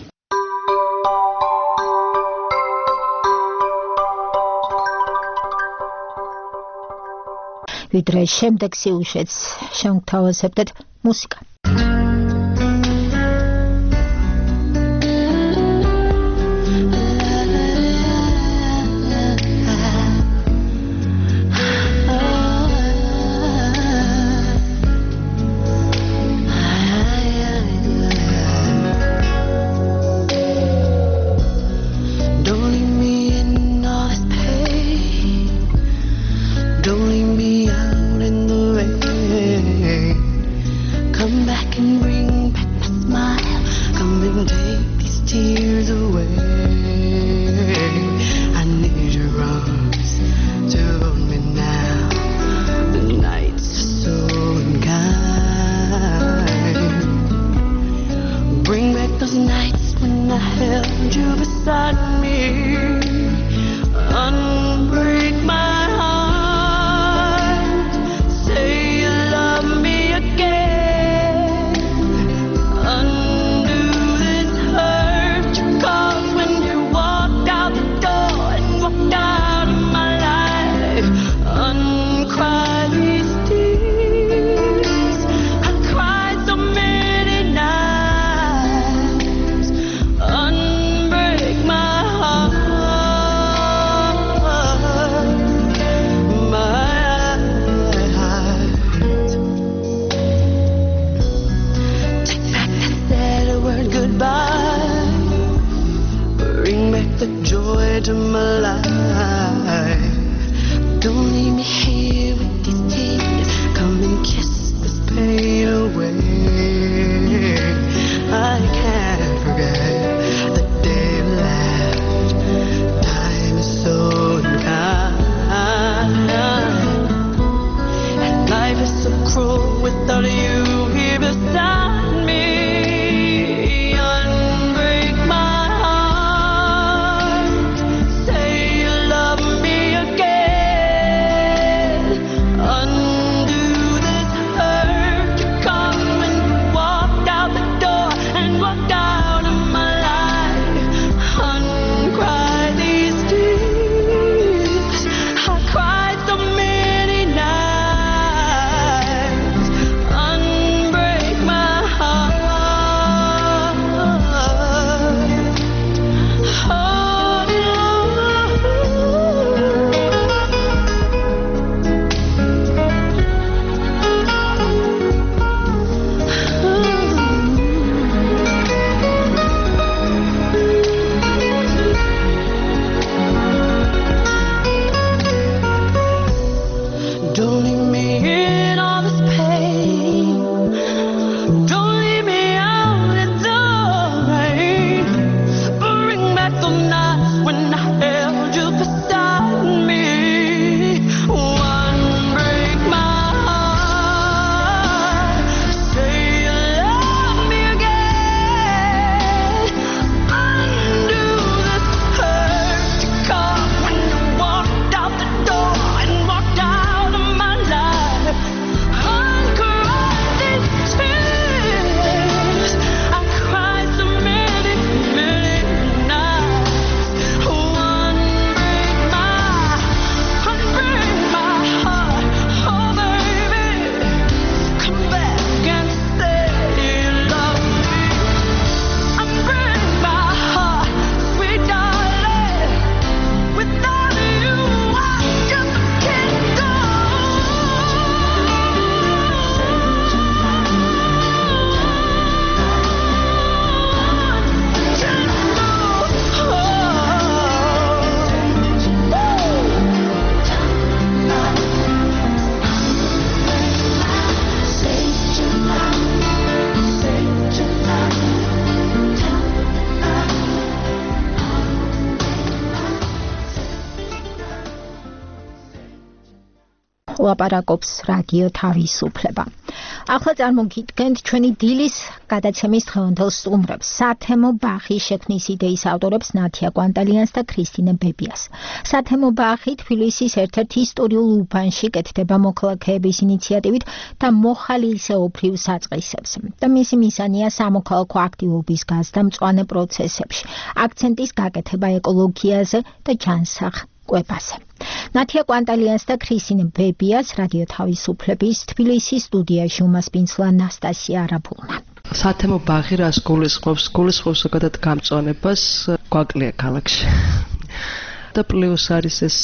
ვიდრე შემდეგ სიუჟეტს შევთავაზებდეთ მუსიკა. Don't leave me out in the rain. beside me. Unbreak my heart. Say you love me again. Undo this hurt you caused when you walked out the door and walked out of my life. Uncry these tears. I cried so many nights. Unbreak my heart. Goodbye. Bring back the joy to my life. Don't leave me here with these tears. Come and kiss this pain away. I can't forget the day you left. Time is so unkind, and life is so cruel without you here beside me. Don't leave me in all this pain. Don't leave me out in the rain. Bring back the nights when I held you beside me. One break my heart. Say you love me again. Undo this hurt you caused when you walked out the door and walked out. ლაპარაკობს რადიო თავისუფლება. ახლა წარმოგიდგენთ ჩვენი დილის გადაცემის დღევანდელ სტუმრებს, სათემო ბაღი შექმნის იდეის ავტორებს ნათია კვანტალიანს და ქრისტინე ბებიას. სათემო ბაღი თბილისის ერთ-ერთ ისტორიულ უბანში კეთდება მოქალაქეების ინიციატივით და მოხალისეობრივ საწყისებს. და მისი მიზანია სამოქალაქო აქტივობის გაზრდა მწვანე პროცესებში, აქცენტის გაკეთება ეკოლოგიაზე და ჯანსაღ ნათია კვანტალიანს და ქრისტინე ბებიას რადიო თავისუფლების თბილისის სტუდიაში უმასპინძლა ნასტასია არაბულმა. სათემო ბაღი რას გულისხმობს? გულისხმობს ზოგადად გამწვანებას გვაკლია ქალაქში. და პლუს არის ეს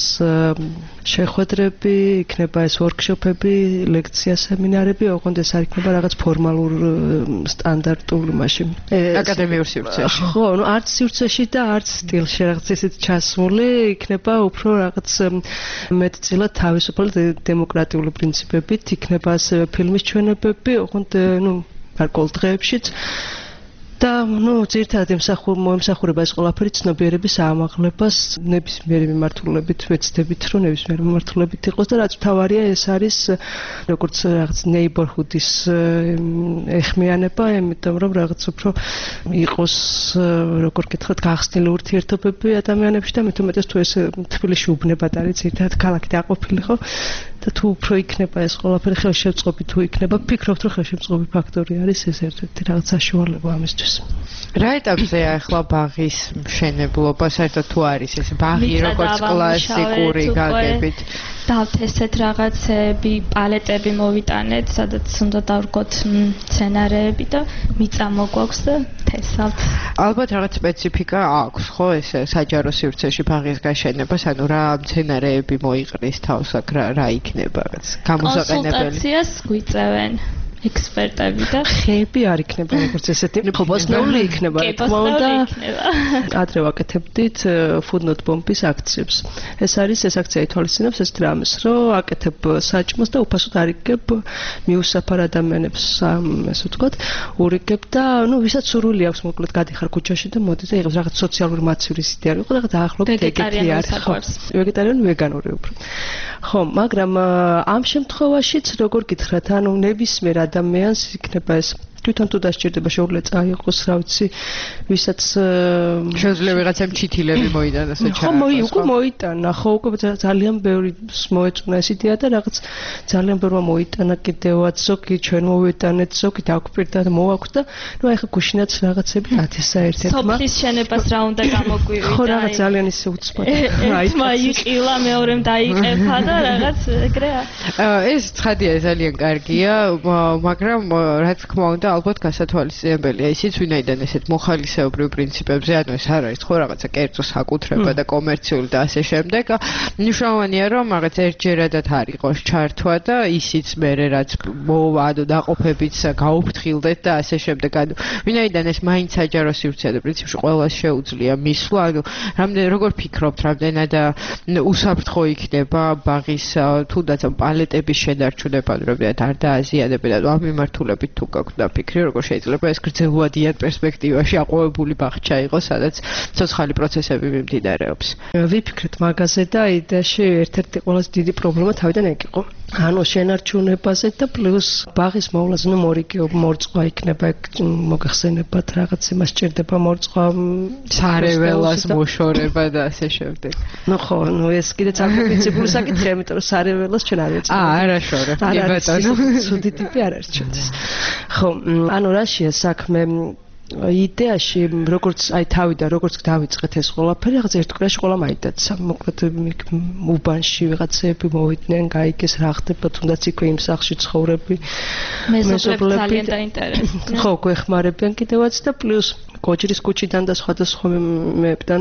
შეხვედრები, იქნება ეს ვორქშოპები, ლექცია, სემინარები, ოღონდ ეს არ იქნება რაღაც ფორმალურ სტანდარტულ მასში. აკადემიურ სივრცეში. ხო, ну არც სივრცეში და არც სტილში რაღაც ისეთ ჩასმული, იქნება უფრო რაღაც მეტწილად თავისუფალი დემოკრატიული პრინციპებით, იქნება ასევე ფილმის ჩვენებები, ოღონდ ну გარკვეულ დღეებშიც და ნუ ძირითადად ემსახურ მოემსახურება ეს ყველაფერი ცნობიერების აამაღლებას ნებისმიერი მიმართულებით ვეცდებით რომ ნებისმიერი მიმართულებით იყოს და რაც მთავარია ეს არის როგორც რაღაც neighborhood-ის ეხმიანება, იმიტომ რომ რაღაც უფრო იყოს როგორ გითხრათ გახსნილი ურთიერთობები ადამიანებში და მით უმეტეს თუ ეს თბილისში უბნებად არის ძირითადად ქალაქი დაყოფილიყო და თუ უფრო იქნება ეს ყველაფერი ხელშემწყობი თუ იქნება ვფიქრობთ რომ ხელშემწყობი ფაქტორი არის ეს ერთ-ერთი რაღაც საშუალება ამისთვის. რა ეტაპზეა ახლა ბაღის მშენებლობა, საერთოდ თუ არის ეს ბაღი როგორც კლასიკური გაგებით? დავთესეთ რაღაცები, პალეტები მოვიტანეთ, სადაც უნდა დავრგოთ სცენარეები და მიწა მოგვაქვს და თესავთ. ალბათ რაღაც სპეციფიკა აქვს, ხო, ეს საჯარო სივრცეში ბაღის გაშენებას, ანუ რა სცენარეები მოიყრის თავს აქ რა იქნება რაღაც გამოსაყენებელი. კონსულტაციას გვიწევენ ექსპერტები და ხეები არ იქნება როგორც ესეთი ხობოსნეული იქნება რა თქმა უნდა ადრე ვაკეთებდით food-not bomb-ის აქციებს ეს არის ეს აქცია ითვალისწინებს ეს დრამის რომ აკეთებ საჭმოს და უფასოდ არიგებ მიუსაფარ ადამიანებს ესე ვთქვათ ურიგებ და ნუ ვისაც სურვილი აქვს მოკლედ გადიხარ ქუჩაში და მოდი და იღებს რაღაც სოციალური მაცივრის იდეა იყო რაღაც დაახლოებით ეგეთი არის ხო ვეგეტარიანი ვეგანური უფრო ხო მაგრამ ამ შემთხვევაშიც როგორ გითხრათ ანუ ნებისმიერ ადამიანს იქნება ეს თვითონ თუ დასჭირდება შეუძლია წაიღოს რა ვიცი ვისაც შეუძლია ვიღაცამ ჩითილები მოიტანოს და ხო მოი უკვე მოიტანა ხო უკვე ძალიან ბევრი მოეწონა ეს იდეა და რაღაც ძალიან ბევრმა მოიტანა კიდევაც ზოგი ჩვენ მოვიტანეთ ზოგი დაგვპირდა და მოაქვს და ნუ აი ხა გუშინაც რაღაცები ათესა ერთ-ერთმა სოფლის შენებას რა უნდა გამოგვივიდა ხო რაღაც ძალიან ისე უცბად აი მაიყილა მეორემ დაიყეფა და რაღაც ეგრეა ეს ცხადია ძალიან კარგია მაგრამ რა თქმა უნდა ალბათ გასათვალისწინებელია ისიც ვინაიდან ესეთ მოხალისეობრივ პრინციპებზე ანუ ეს არ არის ხო რაღაცა კერძო საკუთრება და კომერციული და ასე შემდეგ მნიშვნელოვანია რომ რაღაც ერთჯერადად არ იყოს ჩართვა და ისიც მერე რაც მოვა ანუ დაყოფებიც გაუფრთხილდეთ და ასე შემდეგ ანუ ვინაიდან ეს მაინც საჯარო სივრცეა და პრინციპში ყველას შეუძლია მისვლა ანუ რამდენ როგორ ფიქრობთ რამდენად უსაფრთხო იქნება ბაღის თუნდაც პალეტების შენარჩუნება რამდენად არ დააზიანებენ ანუ ამ მიმართულებით თუ გაქვთ და ფიქრი როგორ შეიძლება ეს გრძელვადიან პერსპექტივაში აყვავებული ბაღჩა იყოს, სადაც ცოცხალი პროცესები მიმდინარეობს. ვიფიქრეთ მაგაზე და იდეაში ერთ-ერთი ყველაზე დიდი პრობლემა თავიდან ეგ იყო. ანუ შენარჩუნებაზე და პლუს ბაღის მოვლაზე ნუ მორიგეო მორწყვა იქნება მოგახსენებათ რაღაც იმას ჭირდება მორწყვა სარეველას მოშორება და ასე შემდეგ. ნუ ხო, ნუ ეს კიდე ძალიან პრინციპული საკითხია, იმიტომ რომ სარეველას ჩვენ არ ეწევთ. აა, არა შორე. კი ბატონო. ცუდი ტიპი არ არის ჩვენთვის. ხო, ანუ რაშია საქმე იდეაში როგორც აი თავიდან როგორც დავიწყეთ ეს ყველაფერი რაღაც ერთ კვირაში ყველა მაიტაცა მოკლედ უბანში ვიღაცები მოვიდნენ გაიგეს რა ხდება თუნდაც იქვე იმ სახლში ცხოვრები მეზობლები ძალიან დაინტერესდნენ ხო გვეხმარებიან კიდევაც და პლუს კოჭრის კუჩიდან და სხვადასხვა მეებთან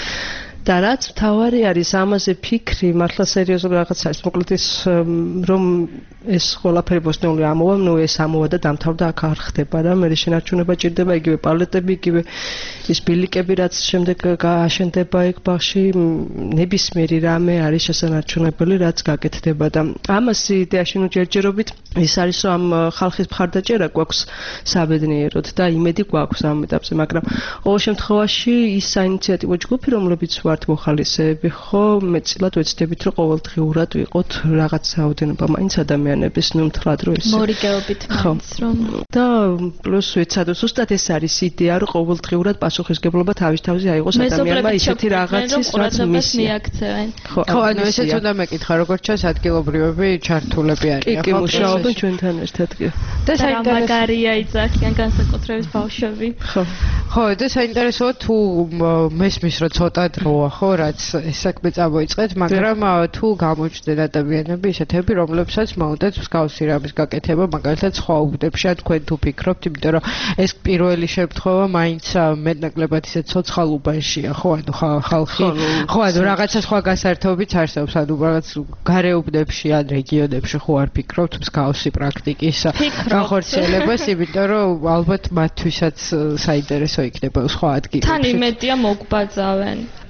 და რაც თავარი არის ამაზე ფიქრი მართლა სერიოზული რაღაც არის მოკლედ ის რომ ეს ყველაფერი ბოსტონური ამოვა ნუ ეს ამოვა და დამთავრდა აქ არ ხდება რა მე შენარჩუნება ჭირდება იგივე პალეტები იგივე ის ბილიკები რაც შემდეგ გააშენდება იქ ბაღში ნებისმიერი რამე არის შესანარჩუნებელი რაც გაკეთდება და ამას იდეაში ნუ ჯერჯერობით ის არის რომ ამ ხალხის მხარდაჭერა გვაქვს საბედნიეროდ და იმედი გვაქვს ამ ეტაპზე მაგრამ ყოველ შემთხვევაში ის საინიციატივო ჯგუფი რომლებიც ვართ მოხალისეები ხო მეცილად ვეცდებით რომ ყოველდღიურად ვიყოთ რაღაც რაოდენობა მაინც ადამიანების ნუ მთლად რო ის მორიგეობით მაინც რომ და პლუს ვიცადო ზუსტად ეს არის იდეა რომ ყოველდღიურად პასუხისგებლობა თავის თავზე აიღოს ადამიანმა ისეთი რაღაცის რაც მიაქცევენ ხო ანუ ესეც უნდა მეკითხა როგორც ჩანს ადგილობრივები ჩართულები არიან კი მუშაობენ ჩვენთან ერთად კი და საინტერესოა იძახიან განსაკუთრებით ბავშვები ხო ხო და საინტერესოა თუ მესმის რომ ცოტა დროა ხო რაც ეს საქმე წამოიწყეთ მაგრამ თუ გამოჩნდნენ ადამიანები ისეთები რომლებსაც მოუნდათ მსგავსი რამის გაკეთება მაგალითად სხვა უბნებში ან თქვენ თუ ფიქრობთ იმიტომ რომ ეს პირველი შემთხვევა მაინც მეტნაკლებად ისე ცოცხალ უბანშია ხო ანუ ხალხი ხო ანუ რაღაცა სხვა გასართობიც არსებობს ანუ რაღაც გარეუბნებში ან რეგიონებში ხო არ ფიქრობთ მსგავსი პრაქტიკის განხორციელებას იმიტომ რომ ალბათ მათთვისაც საინტერესო იქნება სხვა ადგილებში თან იმედია მოგვბაძავენ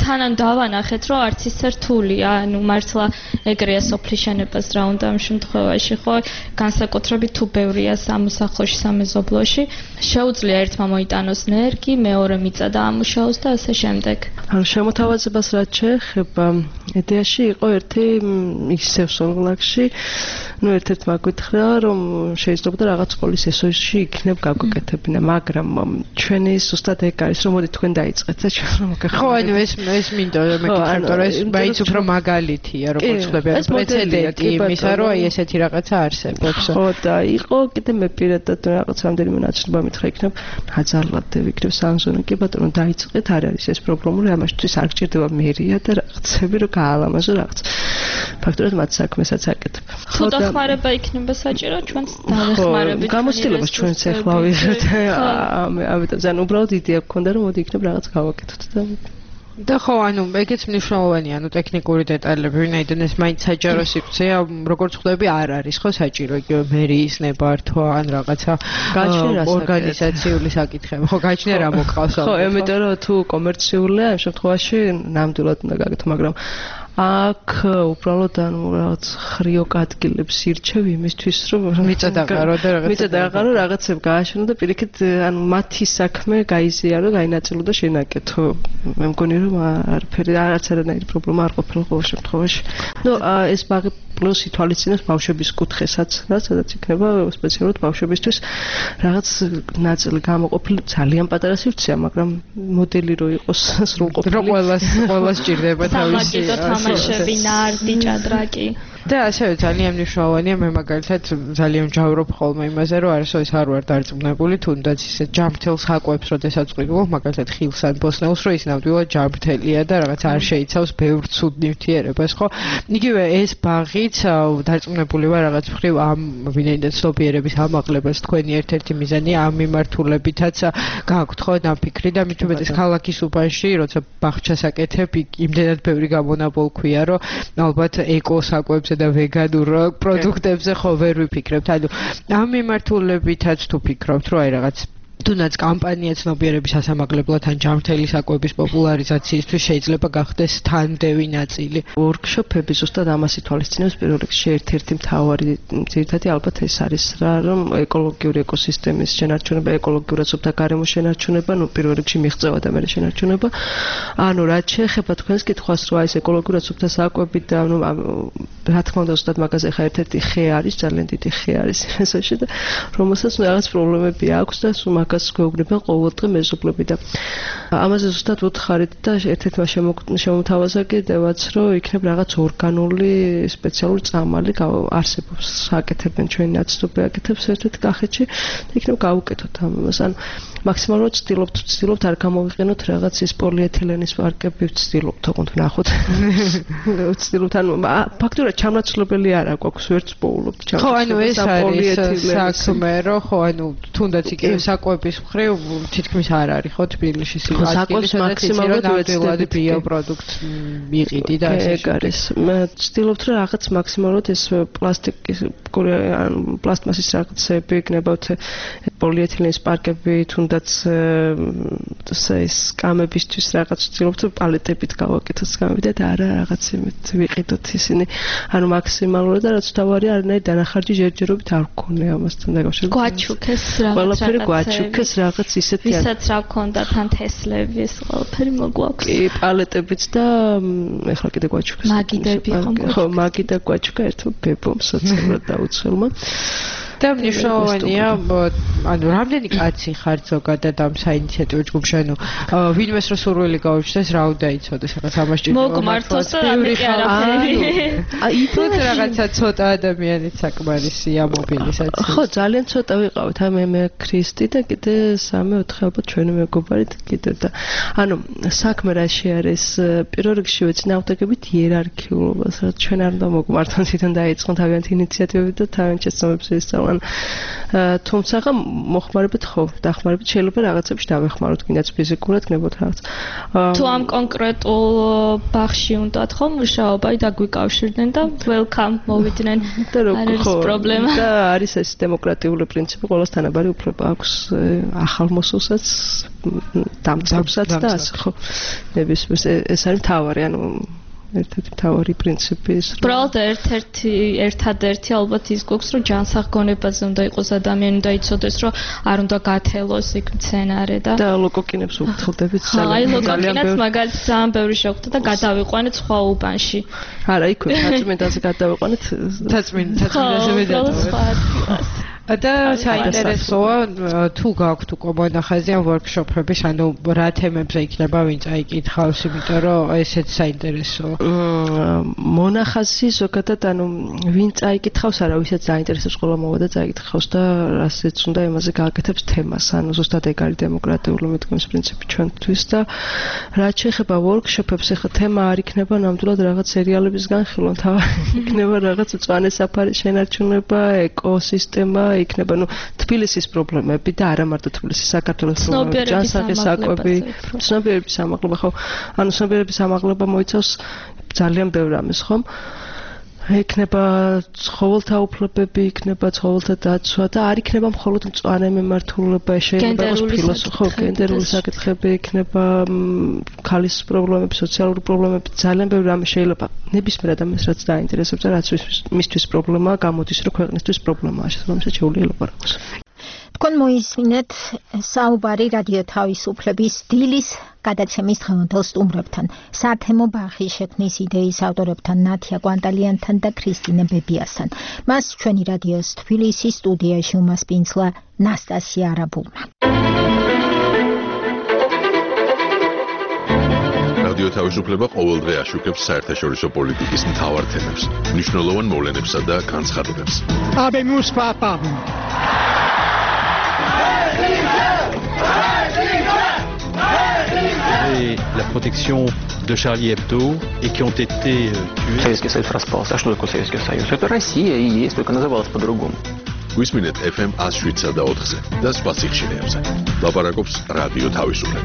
თანან დავანახეთ, რომ არც ისე რთულია, ანუ მართლა ეგრეა სოფლის შენებას რა უნდა ამ შემთხვევაში, ხო? განსაკუთრებით თუ ბევრია სამოსახლოში, სამეზობლოში, შეუძლია ერთმა მოიტანოს ნერგი, მეორე მიწა დაამუშაოს და ასე შემდეგ. ანუ შემოთავაზებას რაც შეეხება, იდეაში იყო ერთი ისევ სოლოლაკში, ну ერთ-ერთმა გითხრა, რომ შეიძლება რაღაც სკოლის ესოში იქნებ გაგვეკეთებინა, მაგრამ ჩვენი ზუსტად ეგ არის, რომ მოდი თქვენ დაიწყეთ და ჩვენ რომ გახსოვთ. ხო, ანუ ეს ეს მინდა მე გითხრათ, რომ ეს მაინც უფრო მაგალითია, როგორც ხდება, ეს პრეცედენტი იმისა, რომ აი ესეთი რაღაცა არსებობს. ხო, და იყო კიდე მე პირადად რაღაც რამდენიმე ნაცვლობა მითხრა იქნებ, აძალად ვიქნებ სამზონი, კი ბატონო, დაიწყეთ, არ არის ეს პრობლემური, ამაშთვის არ გჭირდება მერია და რაღაცები რომ გაალამაზო რაღაც. ფაქტობრივად მათ საქმესაც აკეთებ. ხო, და ხმარება იქნება საჭირო, ჩვენც დავეხმარებით. ხო, გამოცდილებას ჩვენც ახლა ვიღებთ. ამიტომ ზან უბრალოდ იდეა გქონდა, რომ მოდი იქნებ რაღაც გავაკეთოთ და და ხო, ანუ ეგეც მნიშვნელოვანია, ანუ ტექნიკური დეტალები, ვინაიდან ეს მაინც საჯარო სივრცეა, როგორც ხვდები, არ არის ხო საჭირო იგივე მერიის ნებართვა ან რაღაცა ორგანიზაციული საკითხები. ხო, გაჩნია რა მოყავს. ხო, იმიტომ რომ თუ კომერციულია, ამ შემთხვევაში ნამდვილად უნდა გაკეთო, მაგრამ აქ უბრალოდ ანუ რაღაც ხრიოკ ადგილებს ირჩევ იმისთვის რომ მიწა დაყარო და რაღაცა მიწა დაყარო რაღაცებ გააშენო და პირიქით ანუ მათი საქმე გაიზიარო, გაინაწილო და შენაკეთო. მე მგონი რომ არაფერი არც არანაირი პრობლემა არ ყოფილა ყოველ შემთხვევაში. ნუ ეს ბაღი პლუს ითვალისწინებს ბავშვების კუთხესაც, რა სადაც იქნება სპეციალურად ბავშვებისთვის რაღაც ნაწილი გამოყოფილი, ძალიან პატარა სივრცეა, მაგრამ მოდელი რო იყოს სრულყოფილი. რო ყველას ყველას ჭირდება თავისი თამაშები, ნარდი, ჭადრაკი. და ასევე ძალიან მნიშვნელოვანია, მე მაგალითად ძალიან ჯავრობ ხოლმე იმაზე, რომ არასოდეს არ ვარ დარწმუნებული, თუნდაც ისე ჯამრთელს ხაკვებს, როდესაც ვყიდულობ, მაგალითად ხილს ან ბოსნეულს, რომ ის ნამდვილად ჯამრთელია და რაღაც არ შეიცავს ბევრ ცუდ ნივთიერებას, ხო? იგივე ეს ბაღიც დარწმუნებული ვარ რაღაც მხრივ ამ ვინაიდან ცნობიერების ამაღლებას თქვენი ერთ-ერთი მიზანია ამ მიმართულებითაც გააქვთ ხო ამ ფიქრი და მით უმეტეს ქალაქის უბანში, როცა ბაღჩას აკეთებ, იმდენად ბევრი გამონაბოლქვია, რომ ალბათ ეკო საკვებს და ვეგანურ პროდუქტებზე ხო ვერ ვიფიქრებთ. ანუ ამ მიმართულებითაც თუ ფიქრობთ, რომ აი რაღაც თუნდაც კამპანია ცნობიერების ასამაღლებლად ან ჯამრთელი საკვების პოპულარიზაციისთვის შეიძლება გახდეს თანდევი ნაწილი. ვორქშოპები ზუსტად ამას ითვალისწინებს პირველ რიგში ერთ-ერთი მთავარი ძირითადი ალბათ ეს არის რა, რომ ეკოლოგიური ეკოსისტემის შენარჩუნება, ეკოლოგიურად სუფთა გარემოს შენარჩუნება, ნუ პირველ რიგში მიღწევა და მეორე შენარჩუნება. ანუ რაც შეეხება თქვენს კითხვას, რომ ეს ეკოლოგიურად სუფთა საკვები და ნუ რა თქმა უნდა ზუსტად მაგაზე ხა ერთ-ერთი ხე არის, ძალიან დიდი ხე არის ესაში და რომელსაც რაღაც პრობლემები აქვს და სულ მაგას გვეუბნება ყოველდღე მეზობლები და ამაზე ზუსტად ვუთხარით და ერთ-ერთმა შემოთავაზა კიდევაც, რომ იქნებ რაღაც ორგანული სპეციალური წამალი არსებობს, აკეთებენ ჩვენი ნაცნობი აკეთებს ერთ-ერთ კახეთში და იქნებ გავუკეთოთ ამას. ანუ მაქსიმალურად ვცდილობთ, ვცდილობთ არ გამოვიყენოთ რაღაც ის პოლიეთილენის პარკები, ვცდილობთ ოღონდ ვნახოთ. ვცდილობთ, ანუ ფაქტურად ჩამნაცვლებელი არა გვაქვს, ვერც პოულობთ ჩამნაცვლებას. ხო, ანუ ეს არის საქმე, რომ ხო, ანუ თუნდაც იგივე საკვების მხრივ თითქმის არ არის ხო თბილისში საკვებს მაქსიმალურად ნამდვილად ბიოპროდუქტს მიყიდი და ასე ეგ არის. მე ვცდილობთ, რომ რაღაც მაქსიმალურად ეს პლასტიკის ან პლასტმასის რაღაცები იქნებათ პოლიეთილენის პარკები, თუნდაც ეს კამებისთვის რაღაც ვცდილობთ, პალეტებით გავაკეთოთ კამები და არა რაღაც იმით ვიყიდოთ ისინი. ანუ მაქსიმალურად და რაც თავარი არანაირი დანახარჯი ჯერჯერობით არ გქონია ამასთან დაკავშირებით. გვაჩუქეს რაღაც ყველაფერი გვაჩუქეს რაღაც ისეთი ვისაც რა გქონდა თან თესლები ეს ყველაფერი მოგვაქვს. კი, პალეტებიც და ეხლა კიდე გვაჩუქეს. მაგიდები ხო, მაგიდა გვაჩუქა ერთმა ბებომ სოციალურად დაუცველმა. და მნიშვნელოვანია, ანუ რამდენი კაცი ხართ ზოგადად ამ საინიციატივო ჯგუფში, ანუ ვინმეს რო სურვილი გაუჩნდეს, რა უნდა იცოდეს, რაღაც ამას ჭირდება. მოგმართოს და ამიტი არაფერი. აი, თუნდაც რაღაცა ცოტა ადამიანით საკმარისია მობილიზაცია. ხო, ძალიან ცოტა ვიყავით, აი მე ქრისტი და კიდე სამი ოთხი ალბათ ჩვენი მეგობარი კიდე და ანუ საქმე რაში არის, პირველ რიგში ვეცნაავდებით იერარქიულობას, რაც ჩვენ არ უნდა მოგმართონ, თვითონ დაიწყონ თავიანთი ინიციატივები და თავიანთ შეცდომებს ისწავლონ. მან თუმცა მოხმარებით ხო დახმარებით შეიძლება რაღაცებში დავეხმაროთ კიდეც ფიზიკურად გნებოთ რაღაც თუ ამ კონკრეტულ ბაღში უნდათ ხო მუშაობა დაგვიკავშირდნენ და welcome მოვიდნენ არ არის პრობლემა და არის ეს დემოკრატიული პრინციპი ყოველს თანაბარი უფლება აქვს ახალ მოსულსაც დამწყებსაც და ასე ხო ნებისმიერ ეს არის მთავარი ანუ ერთ-ერთი მთავარი პრინციპი ის რომ უბრალოდ ერთ-ერთი ერთადერთი ალბათ ის გვაქვს რომ ჯანსაღგონებაზე უნდა იყოს ადამიანი და იცოდეს რომ არ უნდა გათელოს იქ მცენარე და და ლოკოკინებს უხდებით ძალიან აი ლოკოკინებს მაგალითად ძალიან ბევრი შეხვდა და გადავიყვანეთ სხვა უბანში არა იქ თაცმინდაზე გადავიყვანეთ თაცმინ თაცმინდაზე ვედავთ და საინტერესოა თუ გაქვთ უკვე მონახაზი ამ ვორქშოპების ანუ რა თემებზე იქნება ვინ წაიკითხავს იმიტომ რომ ესეც საინტერესოა მონახაზი ზოგადად ანუ ვინ წაიკითხავს არა ვისაც საინტერესებს ყველა მოვა და წაიკითხავს და რასაც უნდა იმაზე გააკეთებს თემას ანუ ზუსტად ეგ არის დემოკრატიული მიდგომის პრინციპი ჩვენთვის და რაც შეეხება ვორქშოპებს ახლა თემა არ იქნება ნამდვილად რაღაც სერიალების განხილვა თავი იქნება რაღაც მწვანე საფარი შენარჩუნება ეკოსისტემა იქნება ნუ თბილისის პრობლემები და არა მარტო თბილისის საქართველოს პრობლემები ჯანსაღი საკვები ცნობიერების ამაღლება ხო ანუ ცნობიერების ამაღლება მოიცავს ძალიან ბევრ რამეს ხომ იქნება ცხოველთა უფლებები იქნება ცხოველთა დაცვა და არ იქნება მხოლოდ მწვანე მიმართულება შეიძლება იყოს ფილოსოფია ხო გენდერული საკითხები იქნება ქალის პრობლემები სოციალური პრობლემები ძალიან ბევრი რამე შეიძლება ნებისმიერ ადამიანს რაც დაინტერესებს და რაც მისთვის პრობლემაა გამოდის რომ ქვეყნისთვის პრობლემაა შესაბამისად შეუძლია ლაპარაკოს თქვენ მოისმინეთ საუბარი რადიო თავისუფლების დილის გადაცემის დღევანდელ სტუმრებთან სათემო ბაღის შექმნის იდეის ავტორებთან ნათია კვანტალიანთან და ქრისტინე ბებიასთან მას ჩვენი რადიოს თბილისის სტუდიაში უმასპინძლა ნასტასია არაბულმა რადიო თავისუფლება ყოველდღე აშუქებს საერთაშორისო პოლიტიკის მთავარ თემებს მნიშვნელოვან მოვლენებსა და განცხადებებს Habemos papa la protection de Charlie Hebdo et qui ont été euh, tués. Советский Союз распался. А что такое Советский Союз? Это Россия и есть, только называлась по-другому. გვისმინეთ эф эм one oh seven და four-ზე და სხვა სიხშირეებზე. ლაპარაკობს რადიო თავისუფლება.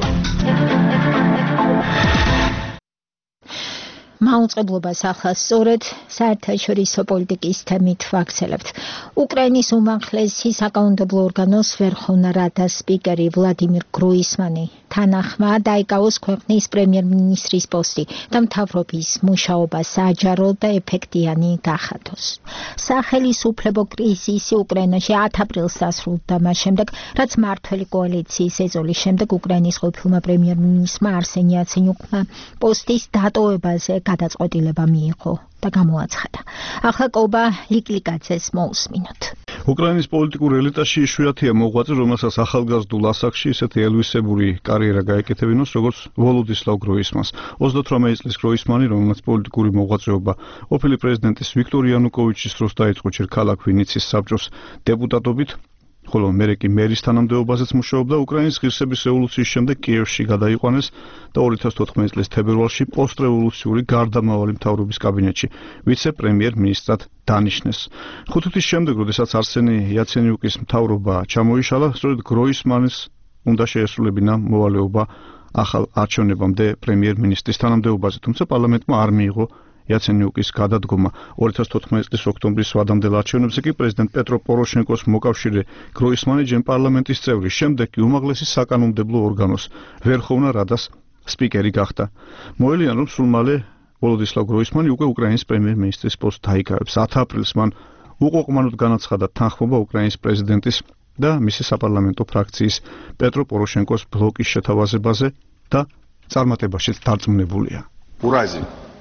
მაუწყებლობას ახლა სწორედ საერთაშორისო პოლიტიკის თემით ვაქცელებთ. უკრაინის უმაღლესი საკანონმდებლო ორგანოს ვერხოვნა რადა სპიკერი ვლადიმირ გროისმანი თანახმა დაიკავოს ქვეყნის პრემიერ-მინისტრის პოსტი და მთავრობის მუშაობა საჯარო და ეფექტიანი გახადოს. სახელისუფლებო კრიზისი უკრაინაში ათი აპრილს დასრულდა მას შემდეგ, რაც მმართველი კოალიციის ეწოლის შემდეგ უკრაინის ყოფილმა პრემიერ-მინისტრმა არსენი იაცენიუკმა პოსტის დატოვებაზე გადაწყვეტილება მიიღო და გამოაცხადა. ახლა კობა ლიკლიკაძეს მოусმინოთ. უკრაინის პოლიტიკურ ელიტაში იშვიათია მოღვაწე, რომელსაც ახალგაზრდულ ასაკში ისეთი ელვისებური კარიერა გაეკეთებინოს, როგორც ვოლოდისლავ გროისმანს. ოცდაოთხმეტი წლის გროისმანი, რომელსაც პოლიტიკური მოღვაწეობა ყოფილი პრეზიდენტის ვიქტორ იანუკოვიჩის დროს დაიწყო ჯერ ქალაქ ვინიცის საბჭოს დეპუტატობით, ხოლო მერე კი მერის თანამდებობაზეც მუშაობდა. უკრაინის ღირსების რევოლუციის შემდეგ კიევში გადაიყვანეს და ორი ათას თოთხმეტი წლის თებერვალში პოსტრევოლუციური გარდამავალი მთავრობის კაბინეტში ვიცე-პრემიერ-მინისტრად დანიშნეს. ხუთი თვის შემდეგ, როდესაც არსენი იაცენიუკის მთავრობა ჩამოიშალა, სწორედ გროისმანის უნდა შეესრულებინა მოვალეობა ახალ არჩევნებამდე პრემიერ-მინისტრის თანამდებობაზე, თუმცა პარლამენტმა არ მიიღო იაცენიუკის გადადგომა. ორი ათას თოთხმეტი წლის ოქტომბრის ვადამდელ არჩევნებზე კი პრეზიდენტ პეტრო პოროშენკოს მოკავშირე გროისმანი ჯერ პარლამენტის წევრი, შემდეგ კი უმაღლესი საკანონმდებლო ორგანოს ვერხოვნა რადას სპიკერი გახდა. მოელიან, რომ სულ მალე ვოლოდისლავ გროისმანი უკვე უკრაინის პრემიერ-მინისტრის პოსტს დაიკავებს. ათი აპრილს მან უყოყმანოდ განაცხადა თანხმობა უკრაინის პრეზიდენტის და მისი საპარლამენტო ფრაქციის პეტრო პოროშენკოს ბლოკის შეთავაზებაზე და წარმატებაშიც დარწმუნებულია. ურაზი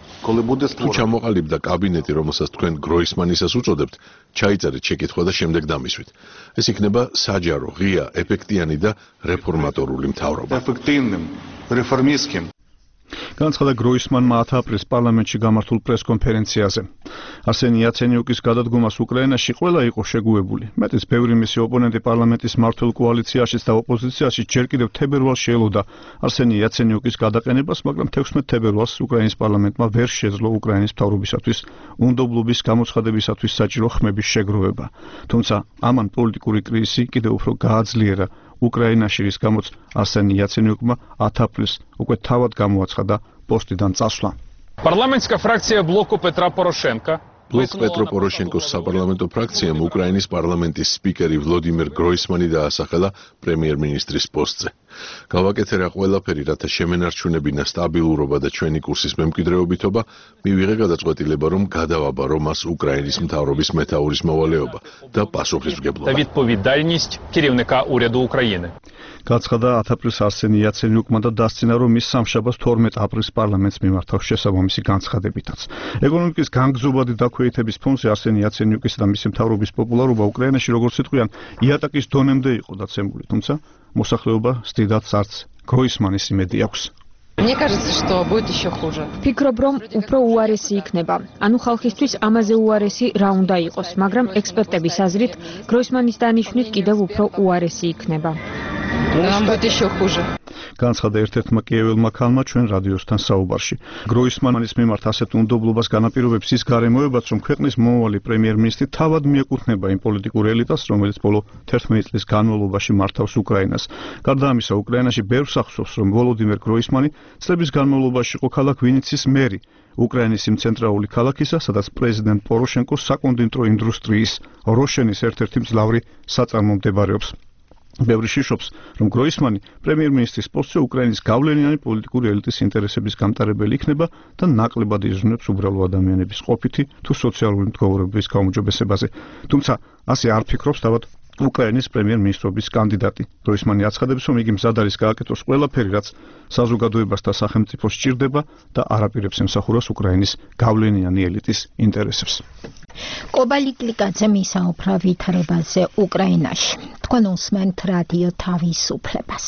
თუ ჩამოყალიბდა კაბინეტი, რომელსაც თქვენ გროისმანისას უწოდებთ, ჩაიწერეთ შეკითხვა და შემდეგ დამისვით. ეს იქნება საჯარო, ღია, ეფექტიანი და რეფორმატორული მთავრობა. Эффективным, реформистским. განაცხადა გროისმანმა ათი აპრილს პარლამენტში გამართულ პრესკონფერენციაზე. არსენი იაცენიუკის გადადგომას უკრაინაში ყველა იყო შეგუებული. მეტიც ბევრი მისი ოპონენტი პარლამენტის მმართველ კოალიციაშიც და ოპოზიციაშიც ჯერ კიდევ თებერვალში ელოდა არსენი იაცენიუკის გადაყენებას, მაგრამ თექვსმეტ თებერვალს უკრაინის პარლამენტმა ვერ შეძლო უკრაინის მთავრობისათვის უნდობლობის გამოცხადებისათვის საჭირო ხმების შეგროვება. თუმცა ამან პოლიტიკური კრიზისი კიდევ უფრო გააძლიერა უკრაინაში, რის გამოც არსენი იაცენიუკმა ათ აპრილს უკვე თავად გამოაცხადა პოსტიდან წასვლა. Парламентская фракция блоку Петра Порошенко Блок Петро Порошенкოს საპარლამენტო ფრაქციამ უკრაინის პარლამენტის სპიკერი ვლოდიმირ გროისმანი დაასახელა პრემიერ-მინისტრის პოსტზე. გავაკეთე რა ყველაფერი, რათა შემენარჩუნებინა სტაბილურობა და ჩვენი კურსის მემკვიდრეობითობა, მივიღე გადაწყვეტილება, რომ გადავაბარო მას უკრაინის მთავრობის მეთაურის მოვალეობა და პასუხისმგებლობა. та відповідальність керівника уряду України. გაცხადა ათ აპრილს არსენი იაცენიუკმა და დასცინა, რომ მის სამშაბათს თორმეტ აპრილს პარლამენტს მიმართავს შესაბამისი განცხადებითაც. ეკონომიკის განგზობადი დაქვეითების ფონზე არსენი იაცენიუკისა და მისი მთავრობის პოპულარობა უკრაინაში, როგორც იტყვიან, იატაკის დონემდე იყო დაცემული, თუმცა მოსახლეობა სტიდაც არც გროისმანის იმედი აქვს. Мне кажется, что будет еще хуже. Ფიქრობ, რომ უფრო უარესი იქნება. ანუ ხალხისთვის ამაზე უარესი რა უნდა იყოს, მაგრამ ექსპერტების აზრით, გროისმანის დანიშვნით კიდევ უფრო უარესი იქნება. Нам будет еще хуже. განცხადა ერთ-ერთმა კიეველმა ქალმა ჩვენ რადიოსთან საუბარში. გროისმანის მიმართ ასეთ უნდობლობას განაპირობებს ის გარემოებაც, რომ ქვეყნის მომავალი პრემიერ-მინისტრი თავად მიეკუთვნება იმ პოლიტიკურ ელიტას, რომელიც ბოლო თერთმეტი წლის განმავლობაში მართავს უკრაინას. გარდა ამისა, უკრაინაში ბევრს ახსოვს, რომ ვოლოდიმირ გროისმანი წლების განმავლობაში იყო ქალაქ ვინიცის მერი, უკრაინის იმ ცენტრალური ქალაქისა, სადაც პრეზიდენტ პოროშენკო საკონდიტრო ინდუსტრიის როშენის ერთ-ერთი მძლავრი საწარმო მდებარეობს. ბევრი შიშობს, რომ გროისმანი პრემიერ-მინისტრის პოსტზე უკრაინის გავლენიანი პოლიტიკური ელიტის ინტერესების გამტარებელი იქნება და ნაკლებად იზრუნებს უბრალო ადამიანების ყოფითი თუ სოციალური მდგომარეობის გაუმჯობესებაზე. თუმცა ასე არ ფიქრობს თავად უკრაინის პრემიერ-მინისტრობის კანდიდატი. გროისმანი აცხადებს, რომ იგი მზად არის გააკეთოს ყველაფერი, რაც საზოგადოებას და სახელმწიფოს სჭირდება და არ აპირებს ემსახუროს უკრაინის გავლენიანი ელიტის ინტერესებს. კობალი კლიკაძე მისაუბრა ვითარებაზე უკრაინაში. თქვენ უსმენთ რადიო თავისუფლებას.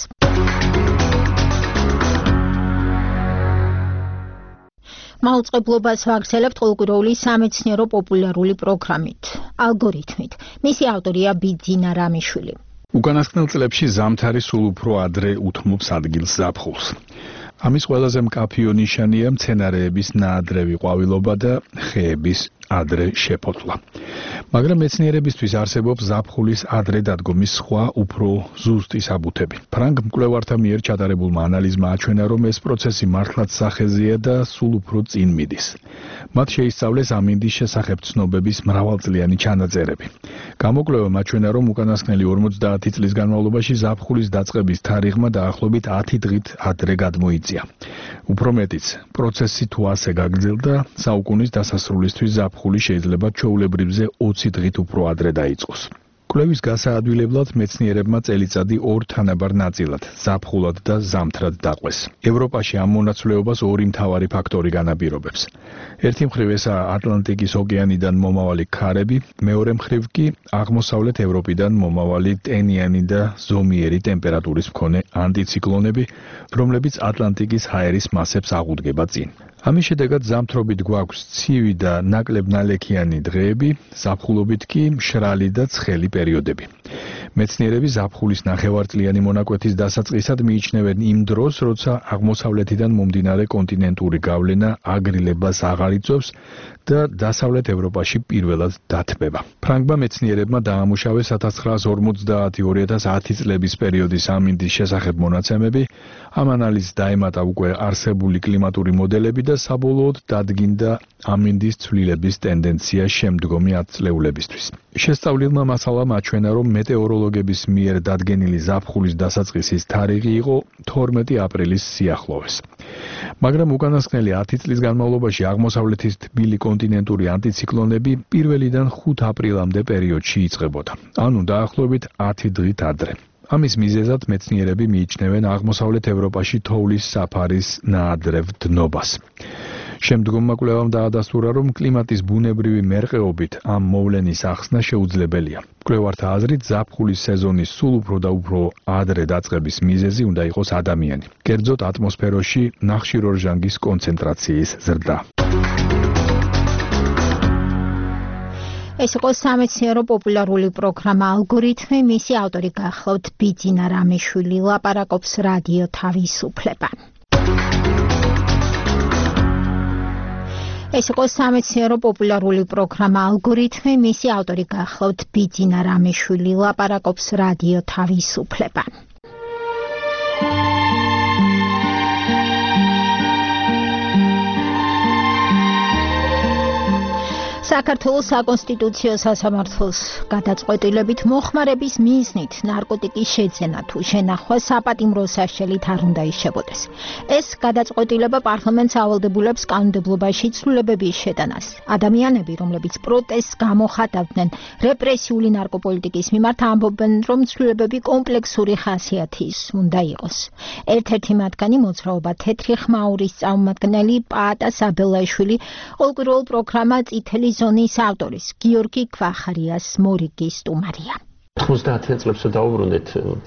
მაუწყებლობას ვაგრძელებთ ყოველკვირეული სამეცნიერო პოპულარული პროგრამით, ალგორითმით. მისი ავტორია ბიძინა რამიშვილი. უკანასკნელ წლებში ზამთარი სულ უფრო ადრე უთმობს ადგილს ზაფხულს. ამის ყველაზე მკაფიო ნიშანია მცენარეების ნაადრევი ყვავილობა და ხეების ადრე შეფოთლა. მაგრამ მეცნიერებისთვის არსებობს ზაფხულის ადრე დადგომის სხვა უფრო ზუსტი საბუთები. ფრანგ მკვლევართა მიერ ჩატარებულმა ანალიზმა აჩვენა, რომ ეს პროცესი მართლაც სახეზეა და სულ უფრო წინ მიდის. მათ შეისწავლეს ამინდის შესახებ ცნობების მრავალწლიანი ჩანაწერები. გამოკვლევამ აჩვენა, რომ უკანასკნელი ორმოცდაათი წლის განმავლობაში ზაფხულის დაწყების თარიღმა დაახლოებით ათი დღით ადრე გადმოიწია. უფრო მეტიც, პროცესი თუ ასე გაგრძელდა, საუკუნის დასასრულისთვის ზაფხული შეიძლება ჩვეულებრივზე ოცი დღით უფრო ადრე დაიწყოს. კვლევის გასაადვილებლად მეცნიერებმა წელიწადი ორ თანაბარ ნაწილად, ზაფხულად და ზამთრად დაყვეს. ევროპაში ამ მონაცვლეობას ორი მთავარი ფაქტორი განაპირობებს. ერთი მხრივ ესაა ატლანტიკის ოკეანიდან მომავალი ქარები, მეორე მხრივ კი აღმოსავლეთ ევროპიდან მომავალი ტენიანი და ზომიერი ტემპერატურის მქონე ანტიციკლონები, რომლებიც ატლანტიკის ჰაერის მასებს აღუდგება წინ. ამის შედეგად ზამთრობით გვაქვს ცივი და ნაკლებ ნალექიანი დღეები, ზაფხულობით კი მშრალი და ცხელი პერიოდები. მეცნიერები ზაფხულის ნახევარწლიანი მონაკვეთის დასაწყისად მიიჩნევენ იმ დროს, როცა აღმოსავლეთიდან მომდინარე კონტინენტური გავლენა აგრილებას აღარ იწვევს და დასავლეთ ევროპაში პირველად დათბება. ფრანგმა მეცნიერებმა დაამუშავეს ათას ცხრაას ორმოცდაათი - ორი ათას ათი წლების პერიოდის ამინდის შესახებ მონაცემები, ამ ანალიზს დაემატა უკვე არსებული კლიმატური მოდელები და საბოლოოდ დადგინდა ამინდის ცვლილების ტენდენცია შემდგომი ათწლეულებისთვის. შესწავლილმა მასალამ აჩვენა, რომ მეტეოროლოგების მიერ დადგენილი ზაფხულის დასაწყისის თარიღი იყო თორმეტი აპრილის სიახლოვეს. მაგრამ უკანასკნელი ათი წლის განმავლობაში აღმოსავლეთის თბილი კონტინენტური ანტიციკლონები პირველიდან ხუთ აპრილამდე პერიოდში იწყებოდა, ანუ დაახლოებით ათი დღით ადრე. ამის მიზეზად მეცნიერები მიიჩნევენ აღმოსავლეთ ევროპაში თოვლის საფარის ნაადრევ დნობას. შემდგომმა კვლევამ დაადასტურა, რომ კლიმატის ბუნებრივი მერყეობით ამ მოვლენის ახსნა შეუძლებელია. მკვლევართა აზრით, ზაფხულის სეზონის სულ უფრო და უფრო ადრე დაწყების მიზეზი უნდა იყოს ადამიანი, კერძოდ ატმოსფეროში ნახშირორჟანგის კონცენტრაციის ზრდა. ეს იყო სამეცნიერო პოპულარული პროგრამა ალგორითმი, მისი ავტორი გახლავთ ბიძინა რამიშვილი, ლაპარაკობს რადიო თავისუფლება. ეს იყო სამეცნიერო პოპულარული პროგრამა ალგორითმი, მისი ავტორი გახლავთ ბიძინა რამიშვილი, ლაპარაკობს რადიო თავისუფლება. საქართველოს საკონსტიტუციო სასამართლოს გადაწყვეტილებით მოხმარების მიზნით ნარკოტიკის შეძენა თუ შენახვა საპატიმრო საშელით არ უნდა იშებოდეს. ეს გადაწყვეტილება პარლამენტს ავალდებულებს კანონმდებლობაში ცვლილებების შეტანას. ადამიანები, რომლებიც პროტესტს გამოხატავდნენ რეპრესიული ნარკოპოლიტიკის მიმართ, ამბობენ, რომ ცვლილებები კომპლექსური ხასიათის უნდა იყოს. ერთ-ერთი მათგანი მოძრაობა თეთრი ხმაურის წარმომადგენელი პაატა საბელაშვილი ყოველკვირეულ პროგრამა წითელი ზონის ავტორის გიორგი ქვახარიას მორიგი სტუმარია. ოცდაათი წლებს დავუბრუნდეთ,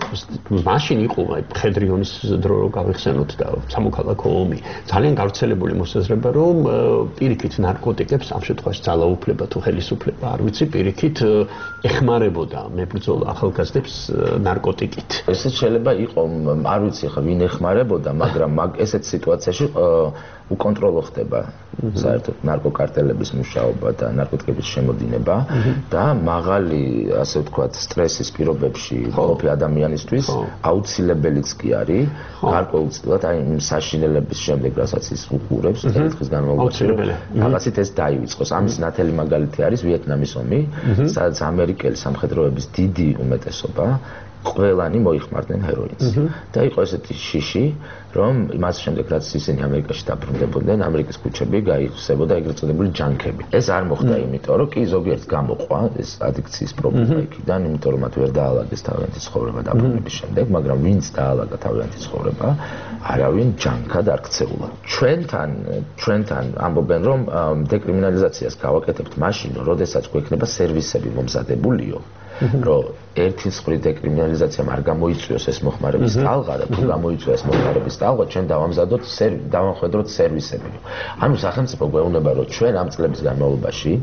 მაშინ იყო აი მხედრიონის დრო რო გავიხსენოთ და სამოქალაქო ომი. ძალიან გავრცელებული მოსაზრება, რომ პირიქით ნარკოტიკებს ამ შემთხვევაში ძალაუფლება თუ ხელისუფლება, არ ვიცი, პირიქით ეხმარებოდა მებრძოლ ახალგაზრდებს ნარკოტიკით. ესეც შეიძლება იყო, არ ვიცი ხა ვინ ეხმარებოდა, მაგრამ ესეთ სიტუაციაში უკონტროლო ხდება საერთოდ ნარკოკარტელების მუშაობა და ნარკოტიკების შემოდინება და მაღალი, ასე ვთქვათ, სტრესის პირობებში ყოფი ადამიანისთვის აუცილებელიც კი არის გარკვეულწილად აი საშინელების შემდეგ, რასაც ის უყურებს დღის განმავლობაში, რაღაცით ეს დაივიწყოს. ამის ნათელი მაგალითი არის ვიეტნამის ომი, სადაც ამერიკელი სამხედროების დიდი უმეტესობა ყველანი მოიხმარდნენ ჰეროინს. და იყო ესეთი შიში, რომ იმას შემდეგ რაც ისინი ამერიკაში დაბრუნდებოდნენ, ამერიკის ქუჩები გაიხსებოდა ეგრეთ წოდებული ჯანკები. ეს არ მოხდა იმიტომ, რომ კი ზოგიერთს გამოყვა ეს ადიქციის პრობლემა იქიდან, იმიტომ რომ მათ ვერ დაალაგეს თავიანთი ცხოვრება დაბრუნების შემდეგ, მაგრამ ვინც დაალაგა თავიანთი ცხოვრება, არავინ ჯანკად არ ქცეულა. ჩვენთან, ჩვენთან ამბობენ, რომ დეკრიმინალიზაციას გავაკეთებთ მაშინ, როდესაც გვექნება სერვისები მომზადებულიო, რომ ერთი მსხვილი დეკრიმინალიზაციამ არ გამოიწვიოს ეს მოხმარების ტალღა და თუ გამოიწვია ეს მოხმარების ტალღა, ჩვენ დავამზადოთ დავამხედროთ სერვისები. ანუ სახელმწიფო გვეუბნება, რომ ჩვენ ამ წლების განმავლობაში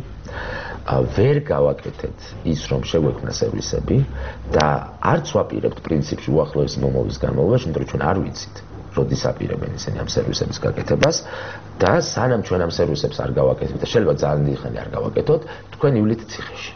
ვერ გავაკეთეთ ის, რომ შეგვექმნა სერვისები და არც ვაპირებთ პრინციპში უახლოესი მომავლის განმავლობაში, იმიტომ რომ ჩვენ არ ვიცით როდის აპირებენ ისინი ამ სერვისების გაკეთებას და სანამ ჩვენ ამ სერვისებს არ გავაკეთებთ და შეიძლება ძალიან დიდი ხანი არ გავაკეთოთ, თქვენ ივლით ციხეში.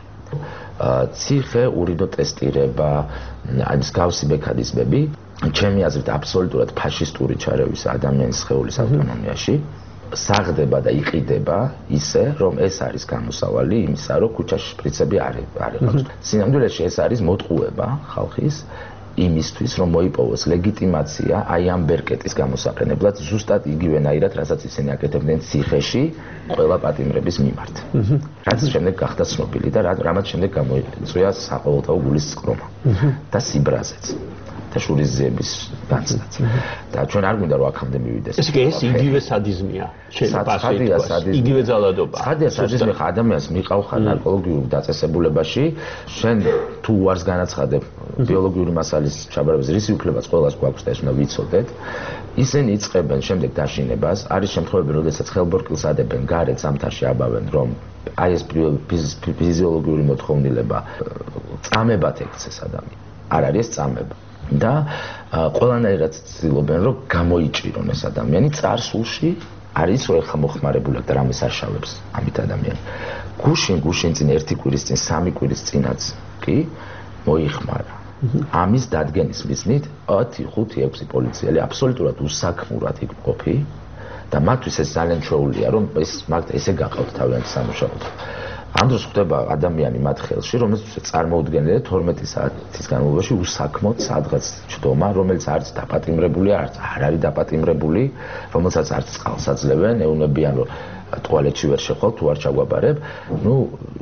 ციხე, ურინო ტესტირება, არის გავსი მექანიზმები, ჩემი აზრით აბსოლუტურად ფაშისტური ჩარევის ადამიანის სხეულის ავტონომიაში საღდება და იყიდება ისე, რომ ეს არის გამოსავალი იმისა, რომ ქუჩაში შპრიცები არ არის. სინამდვილეში ეს არის მოტყუება ხალხის იმისთვის, რომ მოიპოვოს ლეგიტიმაცია აი ამ ბერკეტის გამოსაყენებლად ზუსტად იგივენაირად, რასაც ისინი აკეთებდნენ ციხეში ყველა პატიმრების მიმართ. რაც შემდეგ გახდა ცნობილი და რამაც შემდეგ გამოიწვია საყოველთაო გულის წყრომა და სიბრაზეც და შურისძიების განცდაც. და ჩვენ არ გვინდა რომ აქამდე მივიდეს. ეს კი ეს იგივე სადიზმია. შეიძლება ასე ითქვას. იგივე ძალადობა. სადია სადიზმი ხა ადამიანს მიყავ ხარ ნარკოლოგიურ დაწესებულებაში, შენ თუ უარს განაცხადებ ბიოლოგიური მასალის ჩაბარების რისი უფლებაც ყველას გვაქვს და ეს უნდა ვიცოდეთ. ისინი იწყებენ შემდეგ დაშინებას. არის შემთხვევები, როდესაც ხელბორკილს ადებენ გარეთ ზამთარში აბავენ, რომ აი ეს ფიზიოლოგიური მოთხოვნილება წამებად ექცეს ადამიანს. არ არის წამება. და ყველანაირად ცდილობენ, რომ გამოიჭირონ ეს ადამიანი წარსულში არის რო ეხა მოხმარებული და რამეს არშავებს ამით ადამიანი. გუშინ გუშინ წინ ერთი კვირის წინ, სამი კვირის წინაც კი მოიხმარა. ამის დადგენის მიზნით ათი, ხუთი, ექვსი პოლიციელი აბსოლუტურად უსაქმურად იქ ყოფი და მათთვის ეს ძალიან ჩვეულია, რომ ეს მაგ ესე გაყავთ თავიანთი სამუშაოდ. ამ დროს ხდება ადამიანი მათ ხელში, რომელსაც წარმოუდგენელი თორმეტი საათის განმავლობაში უსაქმოდ სადღაც ჩდომა, რომელიც არც დაპატიმრებულია, არც არ არის დაპატიმრებული, რომელსაც არც წყალს აძლევენ, ეუბნებიან, რომ ტუალეტში ვერ შეხვალ, თუ არ ჩაგვაბარებ, ну,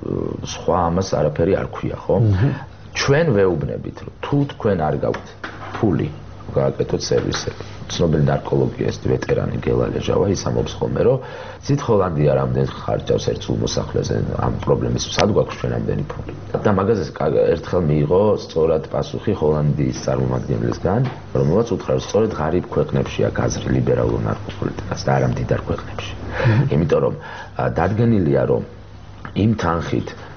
სხვა ამას არაფერი არ ქვია, ხო? ჩვენ ვეუბნებით, რომ თუ თქვენ არ გაქვთ ფული, გააკეთოთ სერვისები. ცნობილი ნარკოლოგია ეს ვეტერანი გელა ლეჟავა ის ამბობს ხოლმე, რომ ზით ჰოლანდია რამდენ ხარჯავს ერთ სულ მოსახლეზე ამ პრობლემის, სად გვაქვს ჩვენ ამდენი ფული. და მაგაზე ერთხელ მიიღო სწორად პასუხი ჰოლანდიის წარმომადგენლისგან, რომელმაც უთხრა, რომ სწორედ ღარიბ ქვეყნებშია გაზრი ლიბერალურ ნარკოპოლიტიკას და არა მდიდარ ქვეყნებში. იმიტომ რომ დადგენილია, რომ იმ თანხით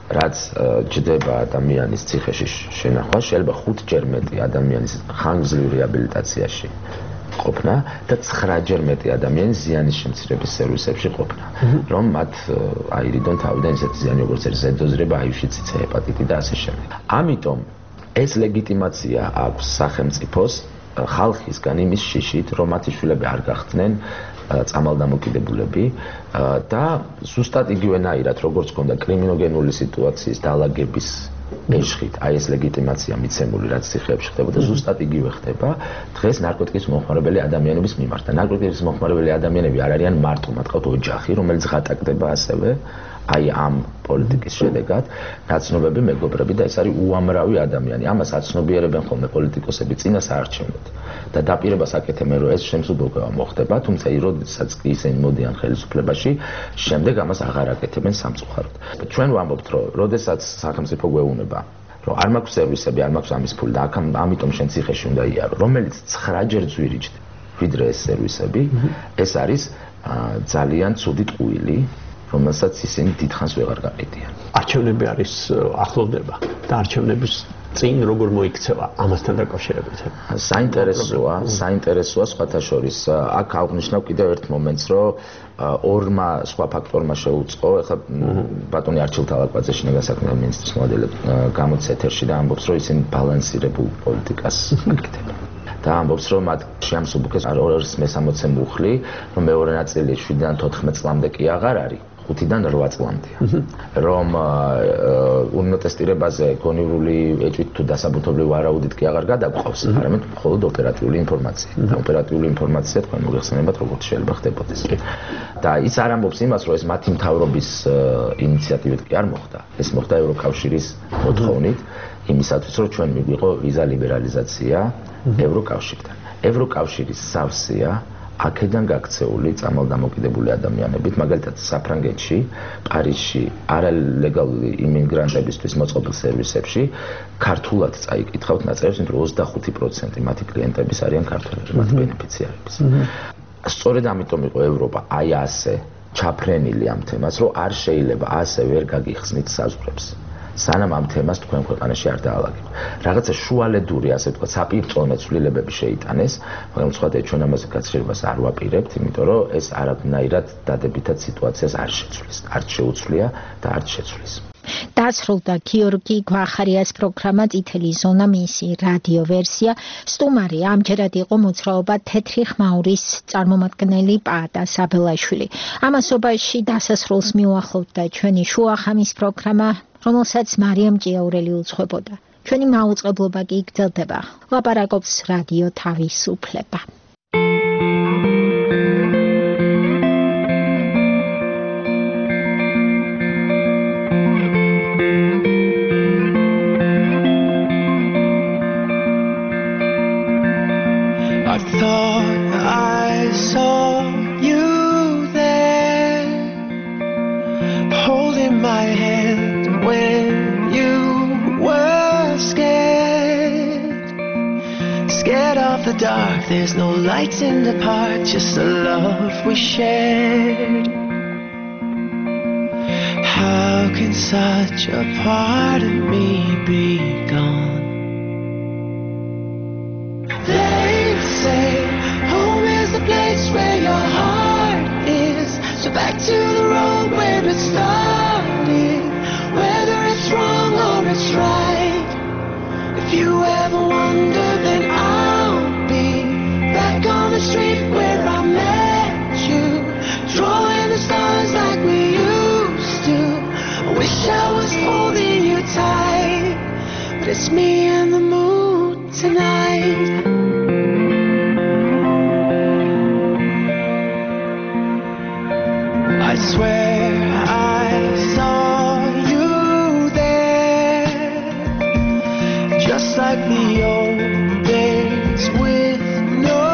რაც ჯდება ადამიანის ციხეში შენახვა, შეიძლება ხუთჯერ მეტი ადამიანის ხანგრძლივ რეაბილიტაციაში ყოფნა და ცხრაჯერ მეტი ადამიანის ზიანის შემცირების სერვისებში ყოფნა, რომ მათ აირიდონ თავიდან ისეთი ზიანი როგორც არის ზედოზრება, აივში ციცე, ჰეპატიტი და ასე შემდეგ. ამიტომ ეს ლეგიტიმაცია აქვს სახელმწიფოს ხალხისგან იმის შიშით, რომ მათი შვილები არ გახდნენ წამალდამოკიდებულები და ზუსტად იგივენაირად როგორც ჰქონდა კრიმინოგენული სიტუაციის დაალაგების ეშხით, აი ეს ლეგიტიმაცია მიცემული რაც ციხეებში ხდებოდა, ზუსტად იგივე ხდება დღეს ნარკოტიკის მომხმარებელი ადამიანების მიმართ. და ნარკოტიკის მომხმარებელი ადამიანები არ არიან მარტო, მათ ყავთ ოჯახი, რომელიც ღატაკდება ასევე აი ამ პოლიტიკის შედეგად, ნაცნობები, მეგობრები და ეს არის უამრავი ადამიანი. ამას აცნობიერებენ ხოლმე პოლიტიკოსები წინა საარჩევნოდ. და დაპირებას აკეთებენ, რომ ეს შემსუბუქება მოხდება, თუმცა როდესაც ისინი მოდიან ხელისუფლებაში, შემდეგ ამას აღარ აკეთებენ სამწუხაროდ. ჩვენ ვამბობთ, რომ როდესაც სახელმწიფო გვეუბნება, რომ არ მაქვს სერვისები, არ მაქვს ამის ფული და ამიტომ შენ ციხეში უნდა იარო, რომელიც ცხრაჯერ ძვირიჭდა ვიდრე ეს სერვისები, ეს არის ძალიან ცუდი ტყუილი, რომელსაც ისინი დიდხანს ვეღარ გაყიდიან. არჩევნები არის ახლოვდება და არჩევნების წინ როგორ მოიქცევა ამასთან დაკავშირებით? საინტერესოა, საინტერესოა სხვათა შორის. აქ აღნიშნავ კიდევ ერთ მომენტს, რომ ორმა სხვა ფაქტორმა შეუწყო, ეხლა ბატონი არჩილ თალაკვაძე შინაგან საქმეთა მინისტრის მოადგილე გამოჩნდა ეთერში და ამბობს, რომ ისინი ბალანსირებულ პოლიტიკას აკეთებენ. და ამბობს, რომ მათ შეამსუბუქეს ორ მესამოცე მუხლი, რომ მეორე ნაწილი შვიდიდან თოთხმეტ წლამდე კი აღარ არის. ხუთიდან რვა წლამდეა. რომ უნოტესტირებაზე გონივრული ეჭვით თუ დასაბუთობრივ ვარაუდით კი აღარ გადაგყავს, არამედ მხოლოდ ოპერატიული ინფორმაცია. და ოპერატიული ინფორმაცია თქვენ მოგეხსენებათ, როგორც შეიძლება ხდებოდეს. და ის არ ამბობს იმას, რომ ეს მათი მთავრობის ინიციატივით კი არ მოხდა. ეს მოხდა ევროკავშირის მოთხოვნით, იმისათვის, რომ ჩვენ მიგვიყო ვიზა ლიბერალიზაცია ევროკავშირთან. ევროკავშირის სავსეა აქედან გაქცეული წამალდამოკიდებული ადამიანებით, მაგალითად საფრანგეთში, პარიზში არალეგალური იმიგრანტებისთვის მოწყობილ სერვისებში ქართულად წაიკითხავთ ნაწერებს, იმიტომ რომ ოცდახუთი პროცენტი მათი კლიენტების არიან ქართველები, მათი ბენეფიციარების. სწორედ ამიტომ იყო ევროპა აი ასე ჩაფრენილი ამ თემას, რომ არ შეიძლება ასე ვერ გაგიხსნით საზღვრებს. სანამ ამ თემას თქვენ ქვეყანაში არ დაალაგებთ. რაღაცა შუალედური, ასე ვთქვათ, საპირწონე ცვლილებები შეიტანეს, მაგრამ სხვათა ჩვენ ამაზე გაცილებას არ ვაპირებთ, იმიტომ რომ ეს არანაირად დადებითად სიტუაციას არ შეცვლის, არც შეუცვლია და არც შეცვლის. დასრულდა გიორგი გვახარიას პროგრამა წითელი ზონა მისი რადიო ვერსია. სტუმარი ამჯერად იყო მოძრაობა თეთრი ხმაურის წარმომადგენელი პაატა საბელაშვილი. ამასობაში დასასრულს მიუახლოვდა ჩვენი შუახამის პროგრამა, რომელსაც მარიამ ჭიაურელი უძღვებოდა. ჩვენი მაუწყებლობა კი გრძელდება. ლაპარაკობს რადიო თავისუფლება. I thought I saw you there, holding my hand when you were scared. Scared of the dark, there's no lights in the park, just the love we shared. How can such a part of me be gone? They say home is the place where your heart is, so back to the road where it started, whether it's wrong or it's right. If you ever wonder, then I'll be back on the street where I met you, drawing the stars like we used to. I wish I was holding you tight, but it's me and the moon tonight. I swear I saw you there, just like the old days with no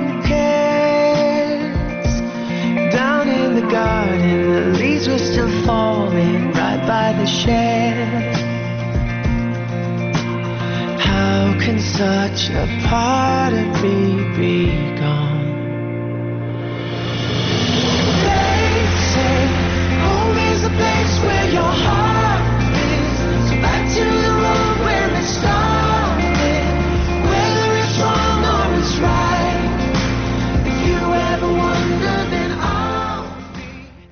cares. Down in the garden, the leaves were still falling right by the shed. How can such a part of me be gone?